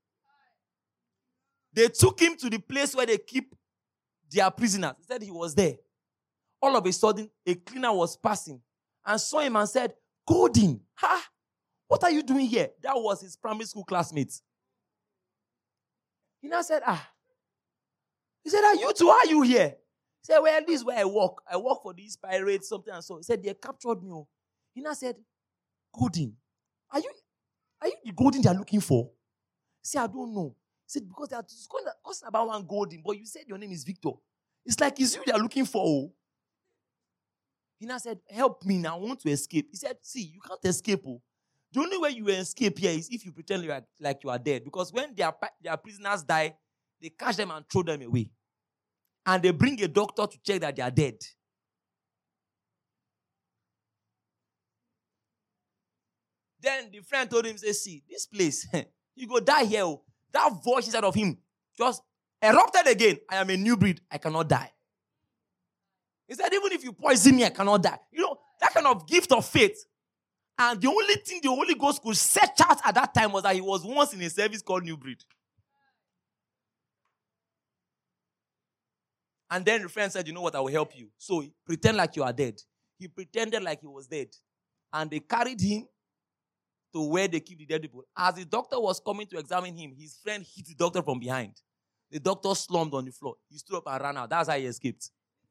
[SPEAKER 1] They took him to the place where they keep their prisoners. He said he was there. All of a sudden, a cleaner was passing and saw him and said, Golden, ha, what are you doing here? That was his primary school classmate. He now said, ah. He said, are you two, are you here? He said, well, this is where I work. I work for these pirates, something and so. He said, they captured me. He now said, Golden, are you, are you the Golden they are looking for? He said, I don't know. He said, because they are talking about one Golden, but you said your name is Victor. It's like it's you they are looking for. Oh. He now said, help me now, I want to escape. He said, see, you can't escape. Oh. The only way you will escape here is if you pretend you are, like you are dead. Because when their, their prisoners die, they catch them and throw them away. And they bring a doctor to check that they are dead. Then the friend told him, say, see, this place, you go die here. Oh. That voice inside of him just erupted again. I am a new breed. I cannot die. He said, even if you poison me, I cannot die. You know, that kind of gift of faith. And the only thing the Holy Ghost could search out at that time was that he was once in a service called New Breed. And then the friend said, you know what, I will help you. So pretend like you are dead. He pretended like he was dead. And they carried him to where they keep the dead people. As the doctor was coming to examine him, his friend hit the doctor from behind. The doctor slumped on the floor. He stood up and ran out. That's how he escaped.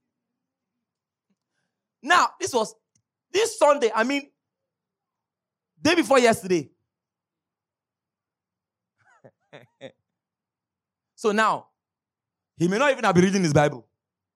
[SPEAKER 1] Now, this was, this Sunday, I mean, day before yesterday, So now, he may not even have been reading his Bible.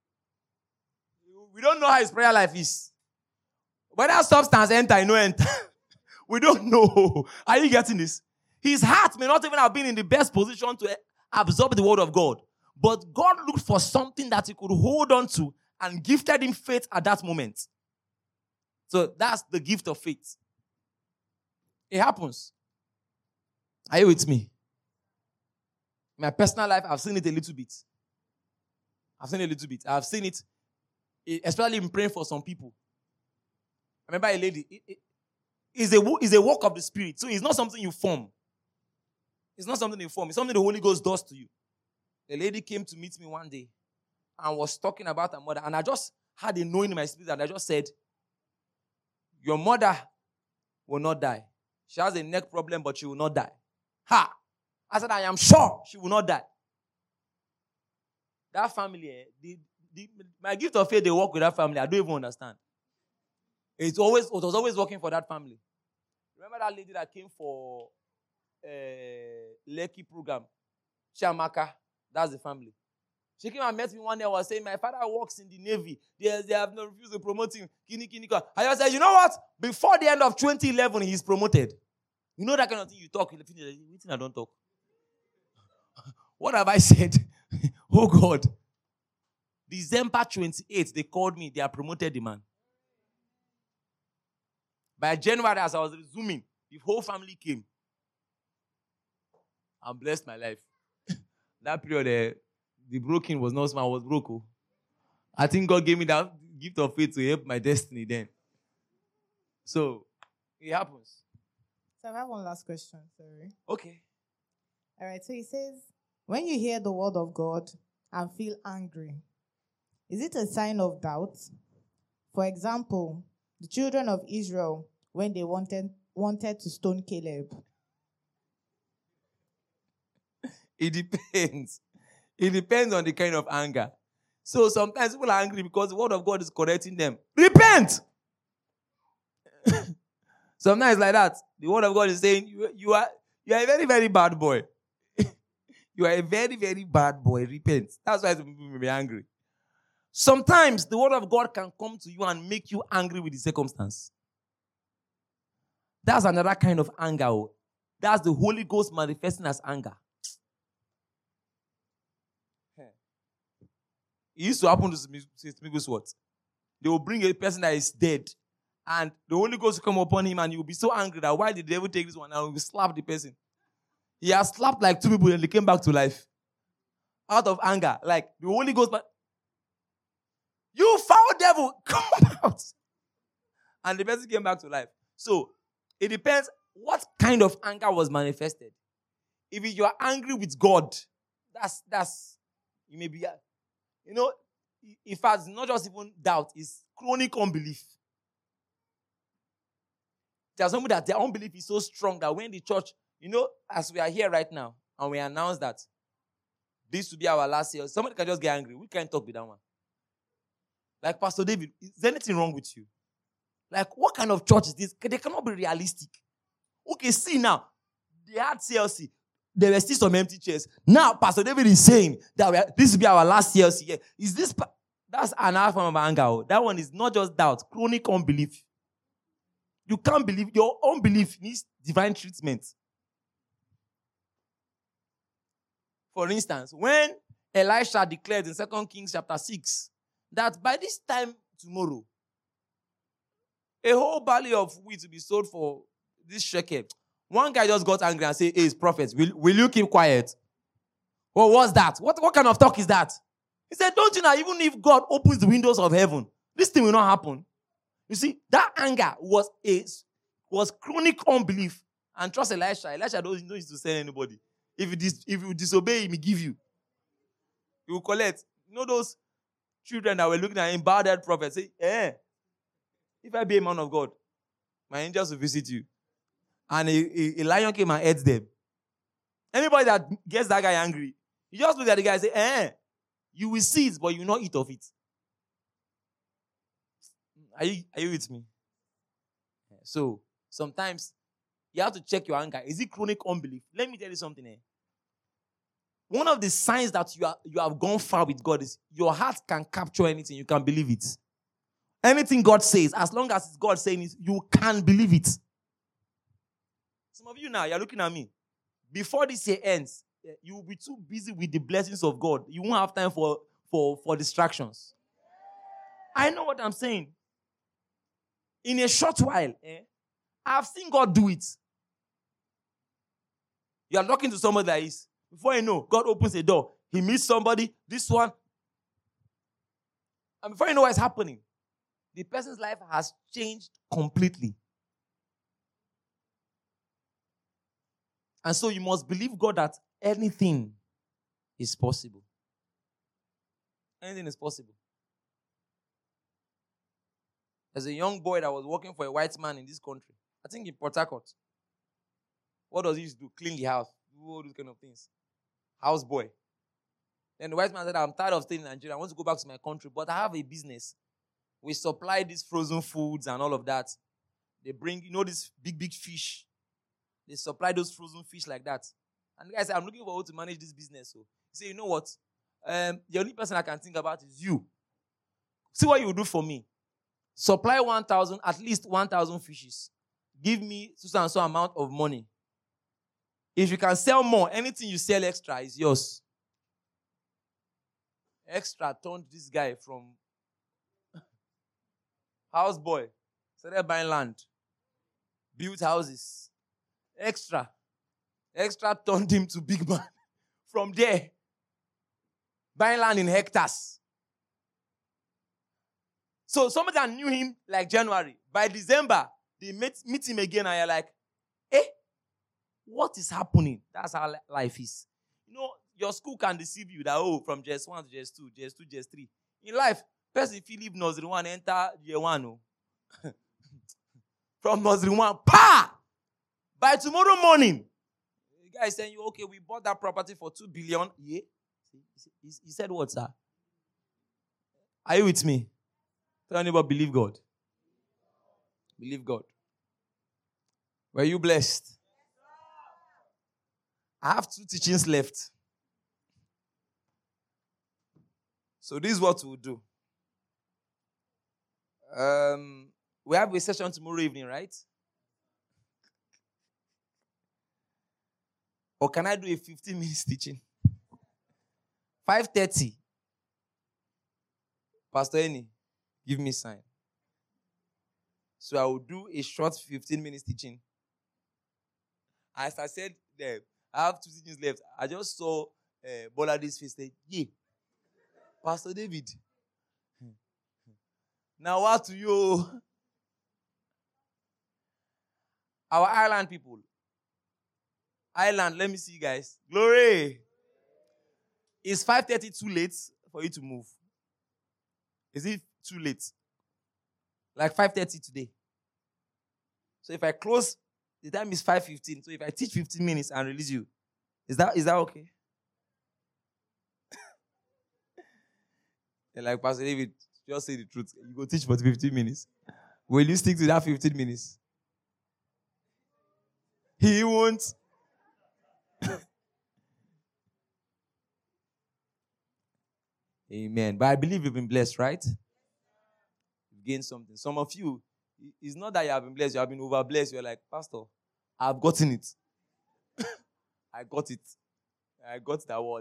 [SPEAKER 1] We don't know how his prayer life is. Whether substance enter, no enter. We don't know. Are you getting this? His heart may not even have been in the best position to absorb the word of God. But God looked for something that he could hold on to and gifted him faith at that moment. So that's the gift of faith. It happens. Are you with me? In my personal life, I've seen it a little bit. I've seen it a little bit. I've seen it, especially in praying for some people. I remember a lady. It, it, it's, a, it's a work of the Spirit. So it's not something you form. It's not something you form. It's something the Holy Ghost does to you. A lady came to meet me one day and was talking about her mother. And I just had a knowing in my spirit and I just said, your mother will not die. She has a neck problem, but she will not die. Ha! I said, I am sure she will not die. That family, eh, the, the, my gift of faith, they work with that family. I don't even understand. It's always, it was always working for that family. Remember that lady that came for uh, Lekki program? Chiamaka. That's the family. She came and met me one day and was saying, my father works in the Navy. They, they have not refused to promote him. Kini, kini, kini. I just said, you know what? Before the end of twenty eleven, he's promoted. You know that kind of thing you talk. I don't talk. What have I said? Oh, God. December twenty-eighth, they called me. They have promoted the man. By January, as I was resuming, the whole family came. And blessed my life. That period, uh, the broken was not small, I was broke. Oh. I think God gave me that gift of faith to help my destiny then. So, it happens.
[SPEAKER 2] So I have one last question, sorry.
[SPEAKER 1] Okay.
[SPEAKER 2] All right, so he says, when you hear the word of God and feel angry, is it a sign of doubt? For example, the children of Israel, when they wanted, wanted to stone Caleb.
[SPEAKER 1] It depends. It depends on the kind of anger. So sometimes people are angry because the word of God is correcting them. Repent! Sometimes like that. The word of God is saying, you, you, are, you are a very, very bad boy. You are a very, very bad boy. Repent. That's why some people may be angry. Sometimes the word of God can come to you and make you angry with the circumstance. That's another kind of anger. That's the Holy Ghost manifesting as anger. It used to happen to Smiguswat. What? They will bring a person that is dead, and the Holy Ghost will come upon him, and he will be so angry that why did the devil take this one? And he will slap the person. He has slapped like two people, and they came back to life out of anger. Like the Holy Ghost, but you foul devil, come out, and the person came back to life. So it depends what kind of anger was manifested. If you are angry with God, that's that's you may be. You know, in fact, it's not just even doubt, it's chronic unbelief. There's somebody that their unbelief is so strong that when the church, you know, as we are here right now, and we announce that this will be our last year, somebody can just get angry. We can't talk with that one. Like, Pastor David, is there anything wrong with you? Like, what kind of church is this? They cannot be realistic. Okay, see now, they had C L C. There were still some empty chairs. Now, Pastor David is saying that we are, this will be our last C L C year. Is this... Pa- That's another form of anger. That one is not just doubt, chronic unbelief. You can't believe. Your unbelief needs divine treatment. For instance, when Elisha declared in Second Kings chapter six that by this time tomorrow, a whole barley of wheat will be sold for this shekel. One guy just got angry and said, hey, prophets, will, will you keep quiet? Well, what's that? What, what kind of talk is that? He said, don't you know, even if God opens the windows of heaven, this thing will not happen. You see, that anger was a was chronic unbelief. And trust Elisha. Elisha doesn't know to send anybody. If you, dis, if you disobey him, he give you. He will collect. You know those children that were looking at him, bowed head prophet, say, eh, if I be a man of God, my angels will visit you. And a, a, a lion came and ate them. Anybody that gets that guy angry, you just look at the guy and say, eh, you will see it, but you will not eat of it. Are you, are you with me? So, sometimes you have to check your anger. Is it chronic unbelief? Let me tell you something. Eh? one of the signs that you are you have gone far with God is your heart can capture anything. You can believe it. Anything God says, as long as it's God saying it, you can believe it. Some of you now, you're looking at me. Before this year ends, you will be too busy with the blessings of God. You won't have time for, for, for distractions. I know what I'm saying. In a short while, eh, I've seen God do it. You are talking to somebody like this. Before you know, God opens a door. He meets somebody, this one. And before you know what's happening, the person's life has changed completely. And so you must believe God that anything is possible. Anything is possible. There's a young boy that was working for a white man in this country. I think in Port Harcourt. What does he used to do? Clean the house. Do all those kind of things. House boy. Then the white man said, I'm tired of staying in Nigeria. I want to go back to my country, but I have a business. We supply these frozen foods and all of that. They bring, you know, this big, big fish. They supply those frozen fish like that. And the guy said, I'm looking for how to manage this business. So he said, you know what? Um, the only person I can think about is you. See what you do for me. Supply one thousand, at least one thousand fishes. Give me so and so amount of money. If you can sell more, anything you sell extra is yours. Extra turned this guy from houseboy, started buying land, built houses. Extra. Extra turned him to big man. From there, buying land in hectares. So somebody that knew him like January, by December, they meet, meet him again and you're like, eh, what is happening? That's how life is. You know, your school can deceive you that, oh, from J S one to J S two, J S two, J S three. In life, person if you leave nursery one, enter year one. Oh. From nursery one, pa! By tomorrow morning, the guy is saying, okay, we bought that property for two billion. Yeah. He, he said what, sir? Are you with me? Tell anybody, believe God. Believe God. Were you blessed? I have two teachings left. So this is what we'll do. Um, we have a session tomorrow evening, right? Or can I do a fifteen minutes teaching? five thirty. Pastor Eni, give me a sign. So I will do a short fifteen minutes teaching. As I said there, I have two teachings left. I just saw uh, Bolade's face. Say, yeah, Pastor David. Now what to you? Our island people. Island, let me see you guys. Glory. Is five thirty too late for you to move? Is it too late? Like five thirty today. So if I close, the time is five fifteen. So if I teach fifteen minutes and release you, is that is that okay? You're like, Pastor David, just say the truth. You go teach for fifteen minutes. Will you stick to that fifteen minutes? He won't. Amen. But I believe you've been blessed, right? You've gained something. Some of you, it's not that you have been blessed, you have been over blessed. You're like, Pastor, I've gotten it. I got it. I got that word.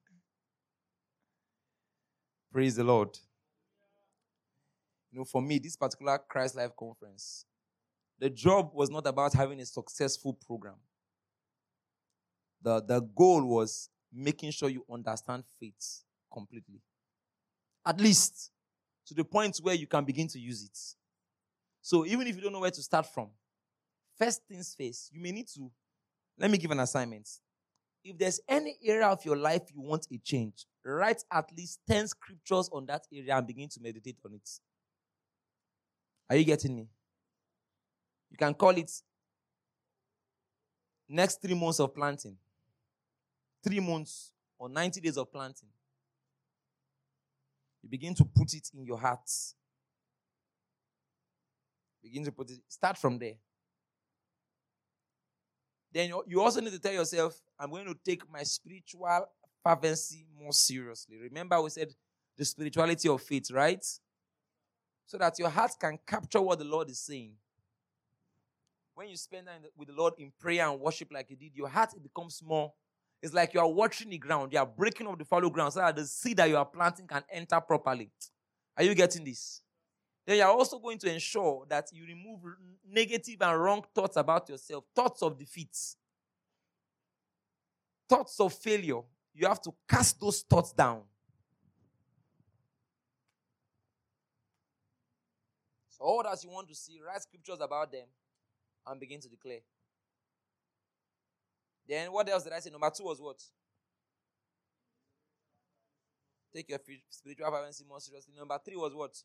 [SPEAKER 1] Praise the Lord. You know, for me, this particular Christ Life Conference, the job was not about having a successful program. The, the goal was making sure you understand faith completely. At least to the point where you can begin to use it. So even if you don't know where to start from, first things first, you may need to, let me give an assignment. If there's any area of your life you want a change, write at least ten scriptures on that area and begin to meditate on it. Are you getting me? You can call it next three months of planting. Three months or ninety days of planting. You begin to put it in your heart. Begin to put it, start from there. Then you also need to tell yourself, I'm going to take my spiritual fervency more seriously. Remember, we said the spirituality of faith, right? So that your heart can capture what the Lord is saying. When you spend time with the Lord in prayer and worship like you did, your heart becomes more. It's like you are watering the ground. You are breaking up the fallow ground so that the seed that you are planting can enter properly. Are you getting this? Then you are also going to ensure that you remove negative and wrong thoughts about yourself. Thoughts of defeat. Thoughts of failure. You have to cast those thoughts down. So all that you want to see, write scriptures about them and begin to declare. Then what else did I say? Number two was what? Take your spiritual fervency more seriously. Number three was what?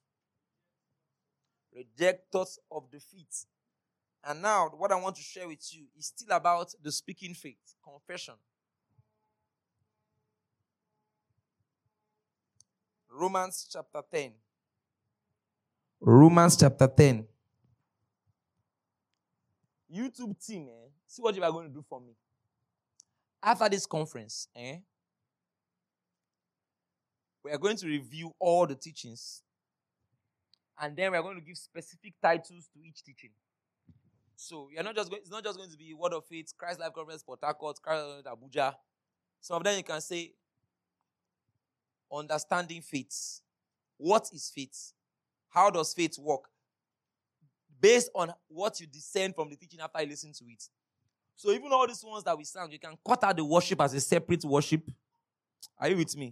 [SPEAKER 1] Reject thoughts of defeat. And now, what I want to share with you is still about the speaking faith, confession. Romans chapter ten. Romans chapter ten. YouTube team, eh? See what you are going to do for me. After this conference, eh? We are going to review all the teachings. And then we are going to give specific titles to each teaching. So you're not just going, it's not just going to be Word of Faith, Christ Life Conference, Port Harcourt, Christ Life Abuja. Some of them you can say, understanding faith. What is faith? How does faith work? Based on what you discern from the teaching after you listen to it. So even all these ones that we sang, you can cut out the worship as a separate worship. Are you with me?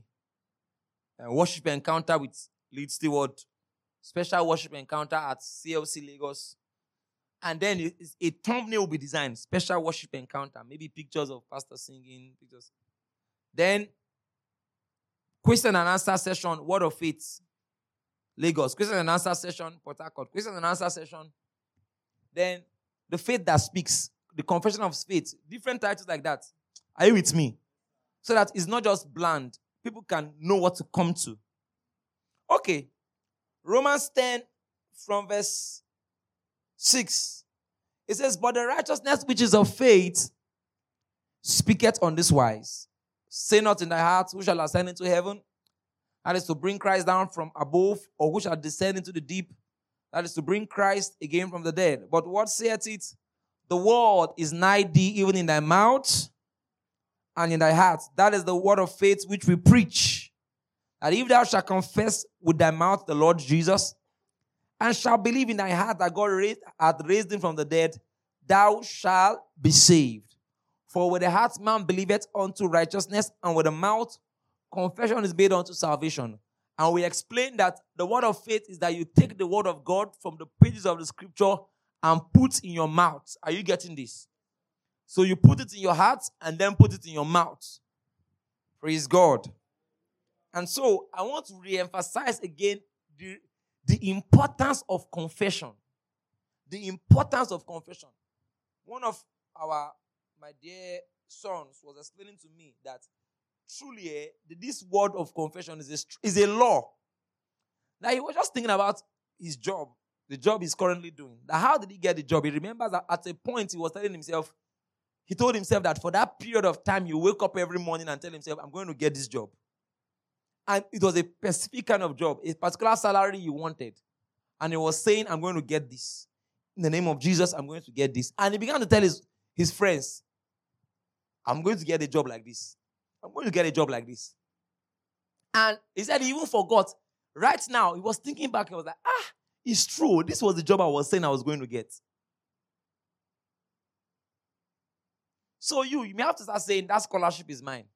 [SPEAKER 1] And worship encounter with Lead Steward. Special worship encounter at C L C Lagos. And then a thumbnail will be designed. Special worship encounter. Maybe pictures of pastor singing. Pictures. Then, question and answer session, Word of Faith, Lagos. Question and answer session, Port Harcourt. Question and answer session. Then, the faith that speaks. The confession of faith. Different titles like that. Are you with me? So that it's not just bland. People can know what to come to. Okay. Romans ten from verse six. It says, but the righteousness which is of faith speaketh on this wise. Say not in thy heart, who shall ascend into heaven? That is to bring Christ down from above, or who shall descend into the deep? That is to bring Christ again from the dead. But what saith it? The word is nigh thee, even in thy mouth and in thy heart. That is the word of faith which we preach. That if thou shalt confess with thy mouth the Lord Jesus, and shalt believe in thy heart that God raised, hath raised him from the dead, thou shalt be saved. For with the heart man believeth unto righteousness, and with the mouth confession is made unto salvation. And we explained that the word of faith is that you take the word of God from the pages of the scripture and put in your mouth. Are you getting this? So you put it in your heart and then put it in your mouth. Praise God. And so I want to re-emphasize again the, the importance of confession. The importance of confession. One of our, my dear sons was explaining to me that truly eh, this word of confession is a, is a law. Now he was just thinking about his job, the job he's currently doing. Now, how did he get the job? He remembers that at a point he was telling himself, he told himself that for that period of time, you wake up every morning and tell himself, I'm going to get this job. And it was a specific kind of job, a particular salary you wanted. And he was saying, I'm going to get this. In the name of Jesus, I'm going to get this. And he began to tell his, his friends, I'm going to get a job like this. I'm going to get a job like this. And he said he even forgot. Right now, he was thinking back. He was like, ah, it's true. This was the job I was saying I was going to get. So you, you may have to start saying that scholarship is mine.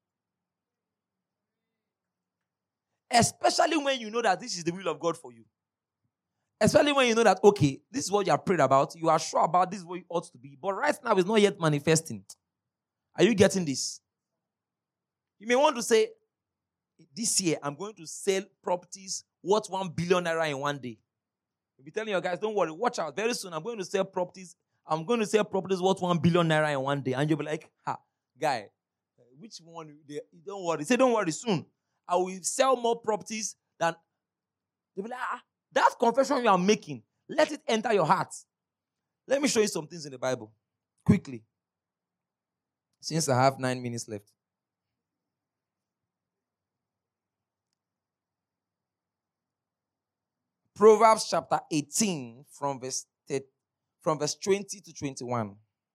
[SPEAKER 1] Especially when you know that this is the will of God for you. Especially when you know that, okay, this is what you are prayed about. You are sure about this is what you ought to be. But right now, it's not yet manifesting. Are you getting this? You may want to say, this year, I'm going to sell properties worth one billion naira in one day. You'll be telling your guys, don't worry, watch out. Very soon, I'm going to sell properties. I'm going to sell properties worth one billion naira in one day. And you'll be like, ha, guy, which one? Don't worry. Say, don't worry, soon. I will sell more properties than... They'll be like, ah, that confession you are making, let it enter your heart. Let me show you some things in the Bible. Quickly. Since I have nine minutes left. Proverbs chapter eighteen from verse thirty, from verse twenty to twenty-one.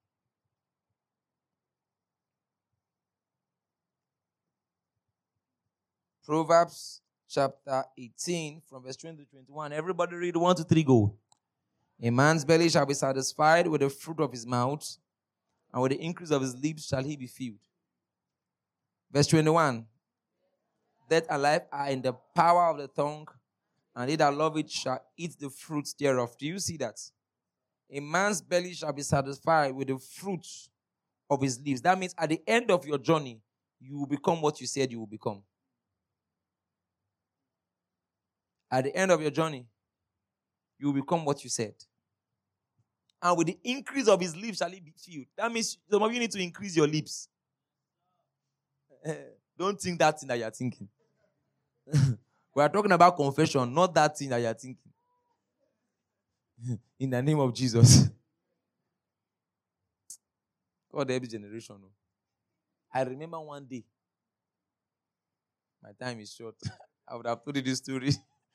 [SPEAKER 1] Proverbs chapter eighteen from verse twenty to twenty-one. Everybody read one, two, three, go. A man's belly shall be satisfied with the fruit of his mouth, and with the increase of his lips shall he be filled. Verse twenty-one. Death and life are in the power of the tongue, and they that love it shall eat the fruits thereof. Do you see that? A man's belly shall be satisfied with the fruit of his lips. That means at the end of your journey, you will become what you said you will become. At the end of your journey, you will become what you said. And with the increase of his lips shall he be filled. That means some of you need to increase your lips. Don't think that thing that you're thinking. We are talking about confession, not that thing that you're thinking. In the name of Jesus. God, every generation. I remember one day. My time is short. I would have told you this story.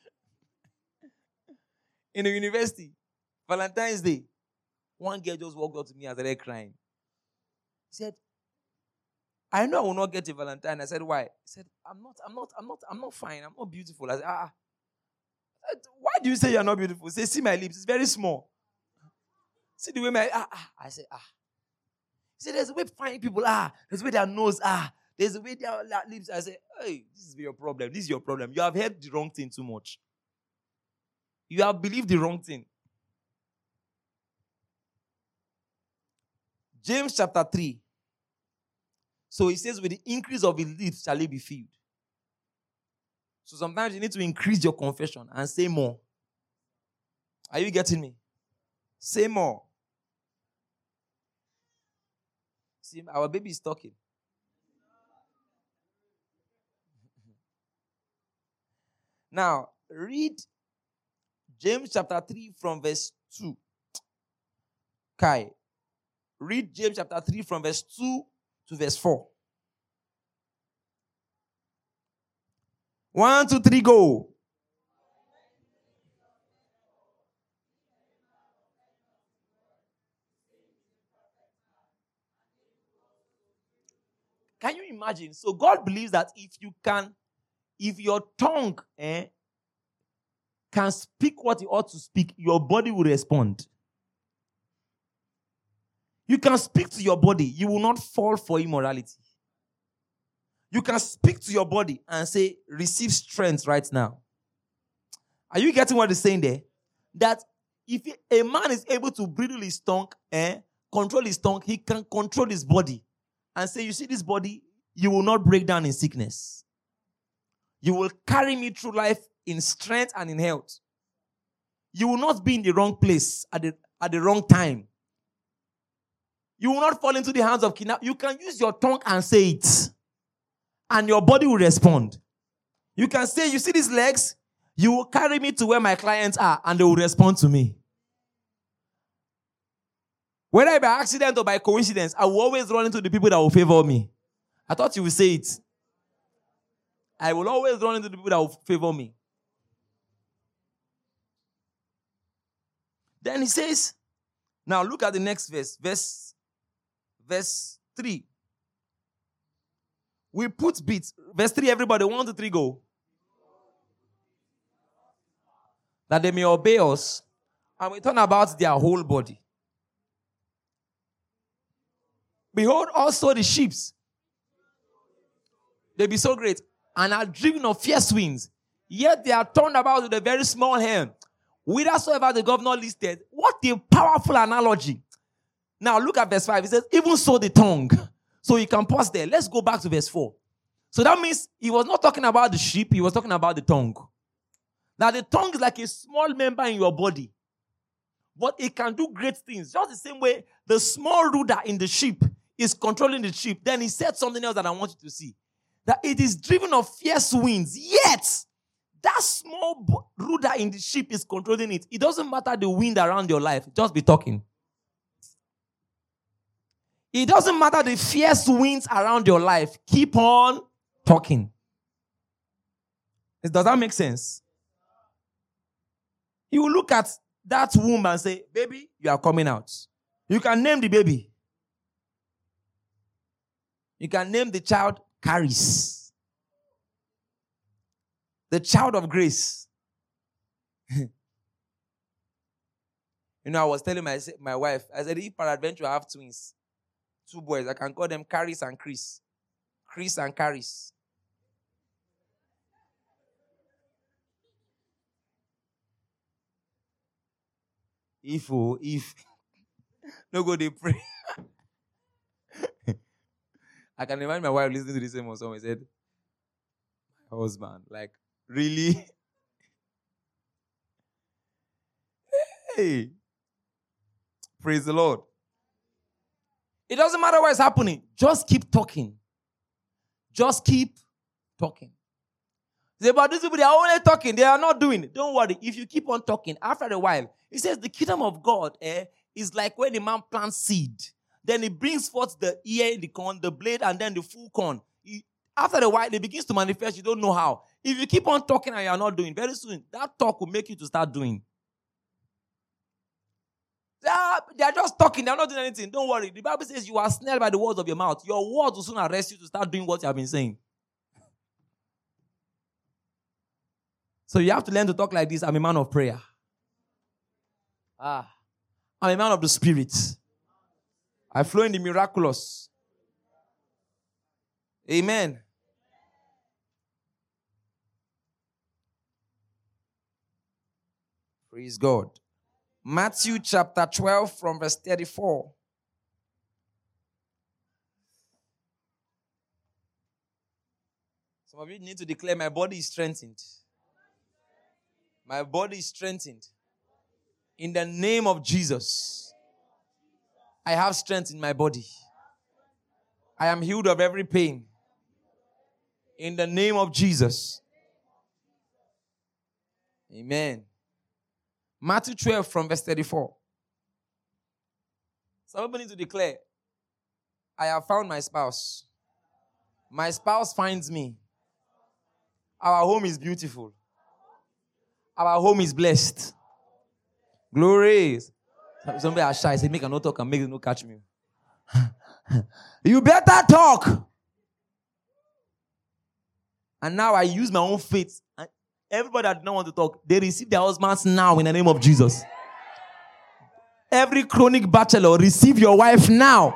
[SPEAKER 1] In the university, Valentine's Day, one girl just walked up to me and started crying. He said, I know I will not get a Valentine. I said, why? He said, I'm not, I'm not, I'm not, I'm not fine. I'm not beautiful. I said, ah. I said, why do you say you're not beautiful? He said, see my lips. It's very small. See the way my, ah, ah. I said, ah. He said, there's a way fine people are. There's a way their nose are. There's a way their lips. I said, hey, this is your problem. This is your problem. You have heard the wrong thing too much. You have believed the wrong thing. James chapter three. So he says, with the increase of his lips shall he be filled. So sometimes you need to increase your confession and say more. Are you getting me? Say more. See, our baby is talking. Now, read James chapter three from verse two. Kai, read James chapter three from verse two to verse four. One, two, three, go. Can you imagine? So God believes that if you can, if your tongue eh, can speak what it ought to speak, your body will respond. You can speak to your body. You will not fall for immorality. You can speak to your body and say, receive strength right now. Are you getting what he's saying there? That if a man is able to bridle his tongue, eh, control his tongue, he can control his body. And say, you see this body, you will not break down in sickness. You will carry me through life in strength and in health. You will not be in the wrong place at the, at the wrong time. You will not fall into the hands of kidnappers. You can use your tongue and say it. And your body will respond. You can say, you see these legs? You will carry me to where my clients are and they will respond to me. Whether by accident or by coincidence, I will always run into the people that will favor me. I thought you would say it. I will always run into the people that will favor me. Then he says, now look at the next verse. Verse, verse three. We put beats. Verse three, everybody, one, two, three, go. That they may obey us, and we turn about their whole body. Behold, also the sheep, they be so great, and are driven of fierce winds, yet they are turned about with a very small hand. Whithersoever the governor listed, what a powerful analogy. Now look at verse five. It says, even so the tongue. So you can pause there. Let's go back to verse four. So that means he was not talking about the sheep, he was talking about the tongue. Now the tongue is like a small member in your body, but it can do great things. Just the same way the small rudder in the sheep is controlling the sheep. Then he said something else that I want you to see. That it is driven of fierce winds, yet that small rudder in the sheep is controlling it. It doesn't matter the wind around your life. Just be talking. It doesn't matter the fierce winds around your life. Keep on talking. Does that make sense? You will look at that womb and say, baby, you are coming out. You can name the baby. You can name the child Caris. The child of grace. You know, I was telling my, my wife, I said, if peradventure I have twins, two boys, I can call them Caris and Chris. Chris and Caris. If, oh, if, no go, they pray. I can imagine my wife listening to the same song and said, my husband, like, really? Hey. Praise the Lord. It doesn't matter what is happening. Just keep talking. Just keep talking. Say, but these people, they are only talking. They are not doing it. Don't worry. If you keep on talking, after a while, it says the kingdom of God eh, is like when a man plants seed. Then he brings forth the ear, the corn, the blade, and then the full corn. He, after a while, it begins to manifest. You don't know how. If you keep on talking and you are not doing, very soon, that talk will make you to start doing. They are, they are just talking. They are not doing anything. Don't worry. The Bible says you are snared by the words of your mouth. Your words will soon arrest you to start doing what you have been saying. So you have to learn to talk like this. I'm a man of prayer. Ah, I'm a man of the Spirit. I flow in the miraculous. Amen. Praise God. Matthew chapter twelve from verse thirty-four. Some of you need to declare, my body is strengthened. My body is strengthened. In the name of Jesus. I have strength in my body. I am healed of every pain. In the name of Jesus. Amen. Matthew twelve from verse thirty-four. Some people need to declare, I have found my spouse. My spouse finds me. Our home is beautiful. Our home is blessed. Glory. Somebody are shy. Say, make a no talk and make no catch me. You better talk. And now I use my own faith. And everybody that don't want to talk, they receive their husbands now in the name of Jesus. Every chronic bachelor, receive your wife now.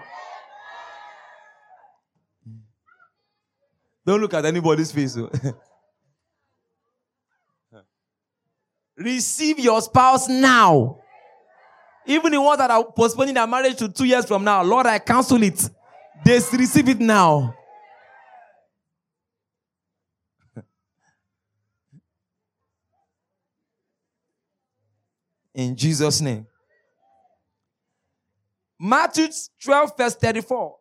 [SPEAKER 1] Don't look at anybody's face. Receive your spouse now. Even the ones that are postponing their marriage to two years from now, Lord, I cancel it. They receive it now. In Jesus' name. Matthew twelve, verse thirty-four.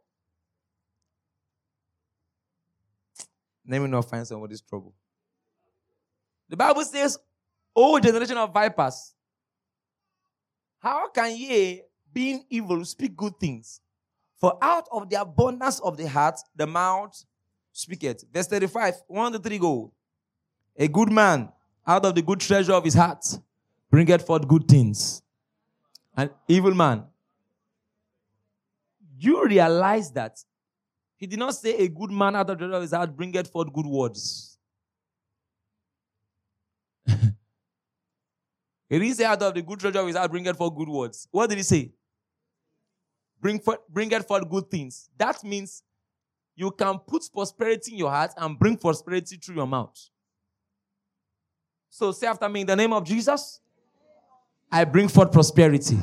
[SPEAKER 1] Let me not find somebody's trouble. The Bible says, O generation of vipers, how can ye, being evil, speak good things? For out of the abundance of the heart, the mouth speaketh. Verse thirty-five, one to three go. A good man, out of the good treasure of his heart, bringeth forth good things. An evil man. You realize that he did not say a good man out of the treasure of his heart bringeth forth good words. He didn't say out of the good treasure of his heart bringeth forth good words. What did he say? Bring forth, bringeth forth good things. That means you can put prosperity in your heart and bring prosperity through your mouth. So say after me, in the name of Jesus, I bring forth prosperity.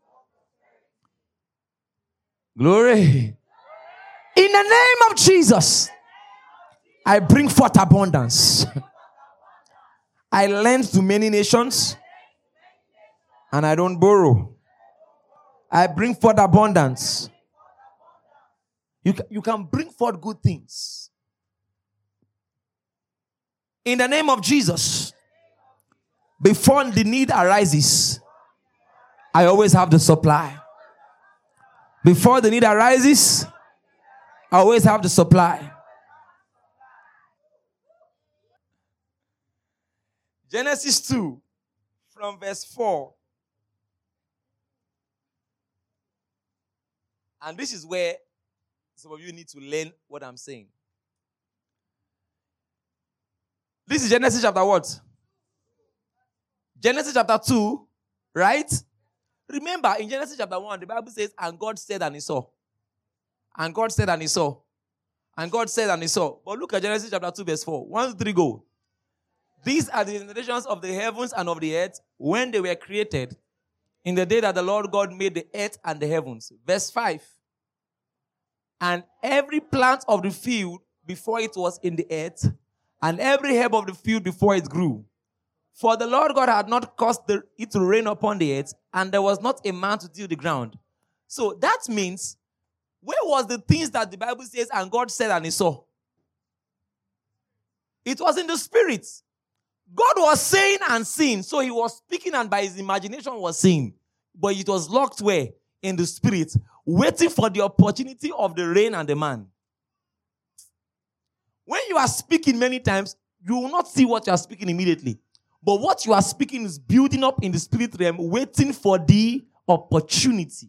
[SPEAKER 1] Glory. In the name of Jesus, I bring forth abundance. I lend to many nations and I don't borrow. I bring forth abundance. You can, you can bring forth good things. In the name of Jesus, before the need arises, I always have the supply. Before the need arises, I always have the supply. Genesis two, from verse four. And this is where some of you need to learn what I'm saying. This is Genesis chapter what? Genesis chapter two, right? Remember, in Genesis chapter one, the Bible says, and God said and he saw. And God said and he saw. And God said and he saw. But look at Genesis chapter two, verse four. One, two, three, go. These are the generations of the heavens and of the earth when they were created, in the day that the Lord God made the earth and the heavens. Verse five. And every plant of the field before it was in the earth, and every herb of the field before it grew. For the Lord God had not caused the, it to rain upon the earth, and there was not a man to till the ground. So that means, where was the things that the Bible says, and God said and he saw? It was in the spirit. God was saying and seeing, so he was speaking and by his imagination was seeing. But it was locked where? In the spirit, waiting for the opportunity of the rain and the man. When you are speaking many times, you will not see what you are speaking immediately. But what you are speaking is building up in the spirit realm, waiting for the opportunity.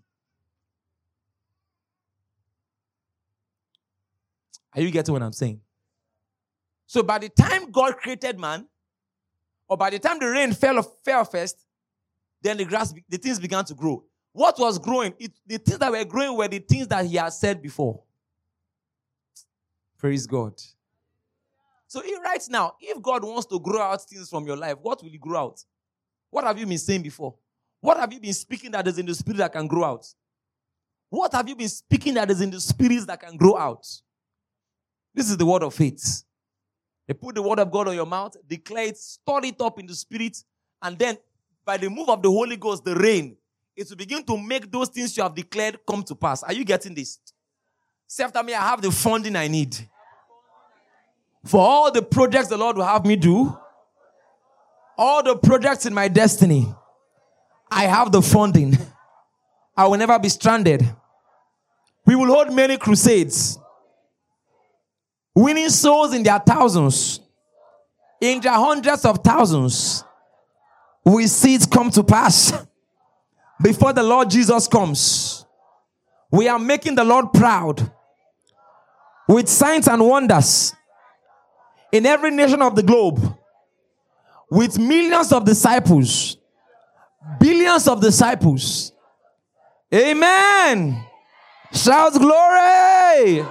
[SPEAKER 1] Are you getting what I'm saying? So by the time God created man, or by the time the rain fell, fell first, then the grass, the things began to grow. What was growing? It, the things that were growing were the things that he had said before. Praise God. So right now, if God wants to grow out things from your life, what will he grow out? What have you been saying before? What have you been speaking that is in the spirit that can grow out? What have you been speaking that is in the spirits that can grow out? This is the word of faith. They put the word of God on your mouth, declare it, store it up in the spirit, and then by the move of the Holy Ghost, the rain, it will begin to make those things you have declared come to pass. Are you getting this? Say after me, I have the funding I need for all the projects the Lord will have me do. All the projects in my destiny, I have the funding. I will never be stranded. We will hold many crusades, winning souls in their thousands, in their hundreds of thousands. We see it come to pass before the Lord Jesus comes. We are making the Lord proud with signs and wonders in every nation of the globe, with millions of disciples, billions of disciples. Amen. Shout glory.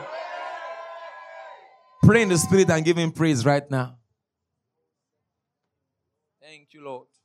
[SPEAKER 1] Pray in the spirit and give him praise right now. Thank you, Lord.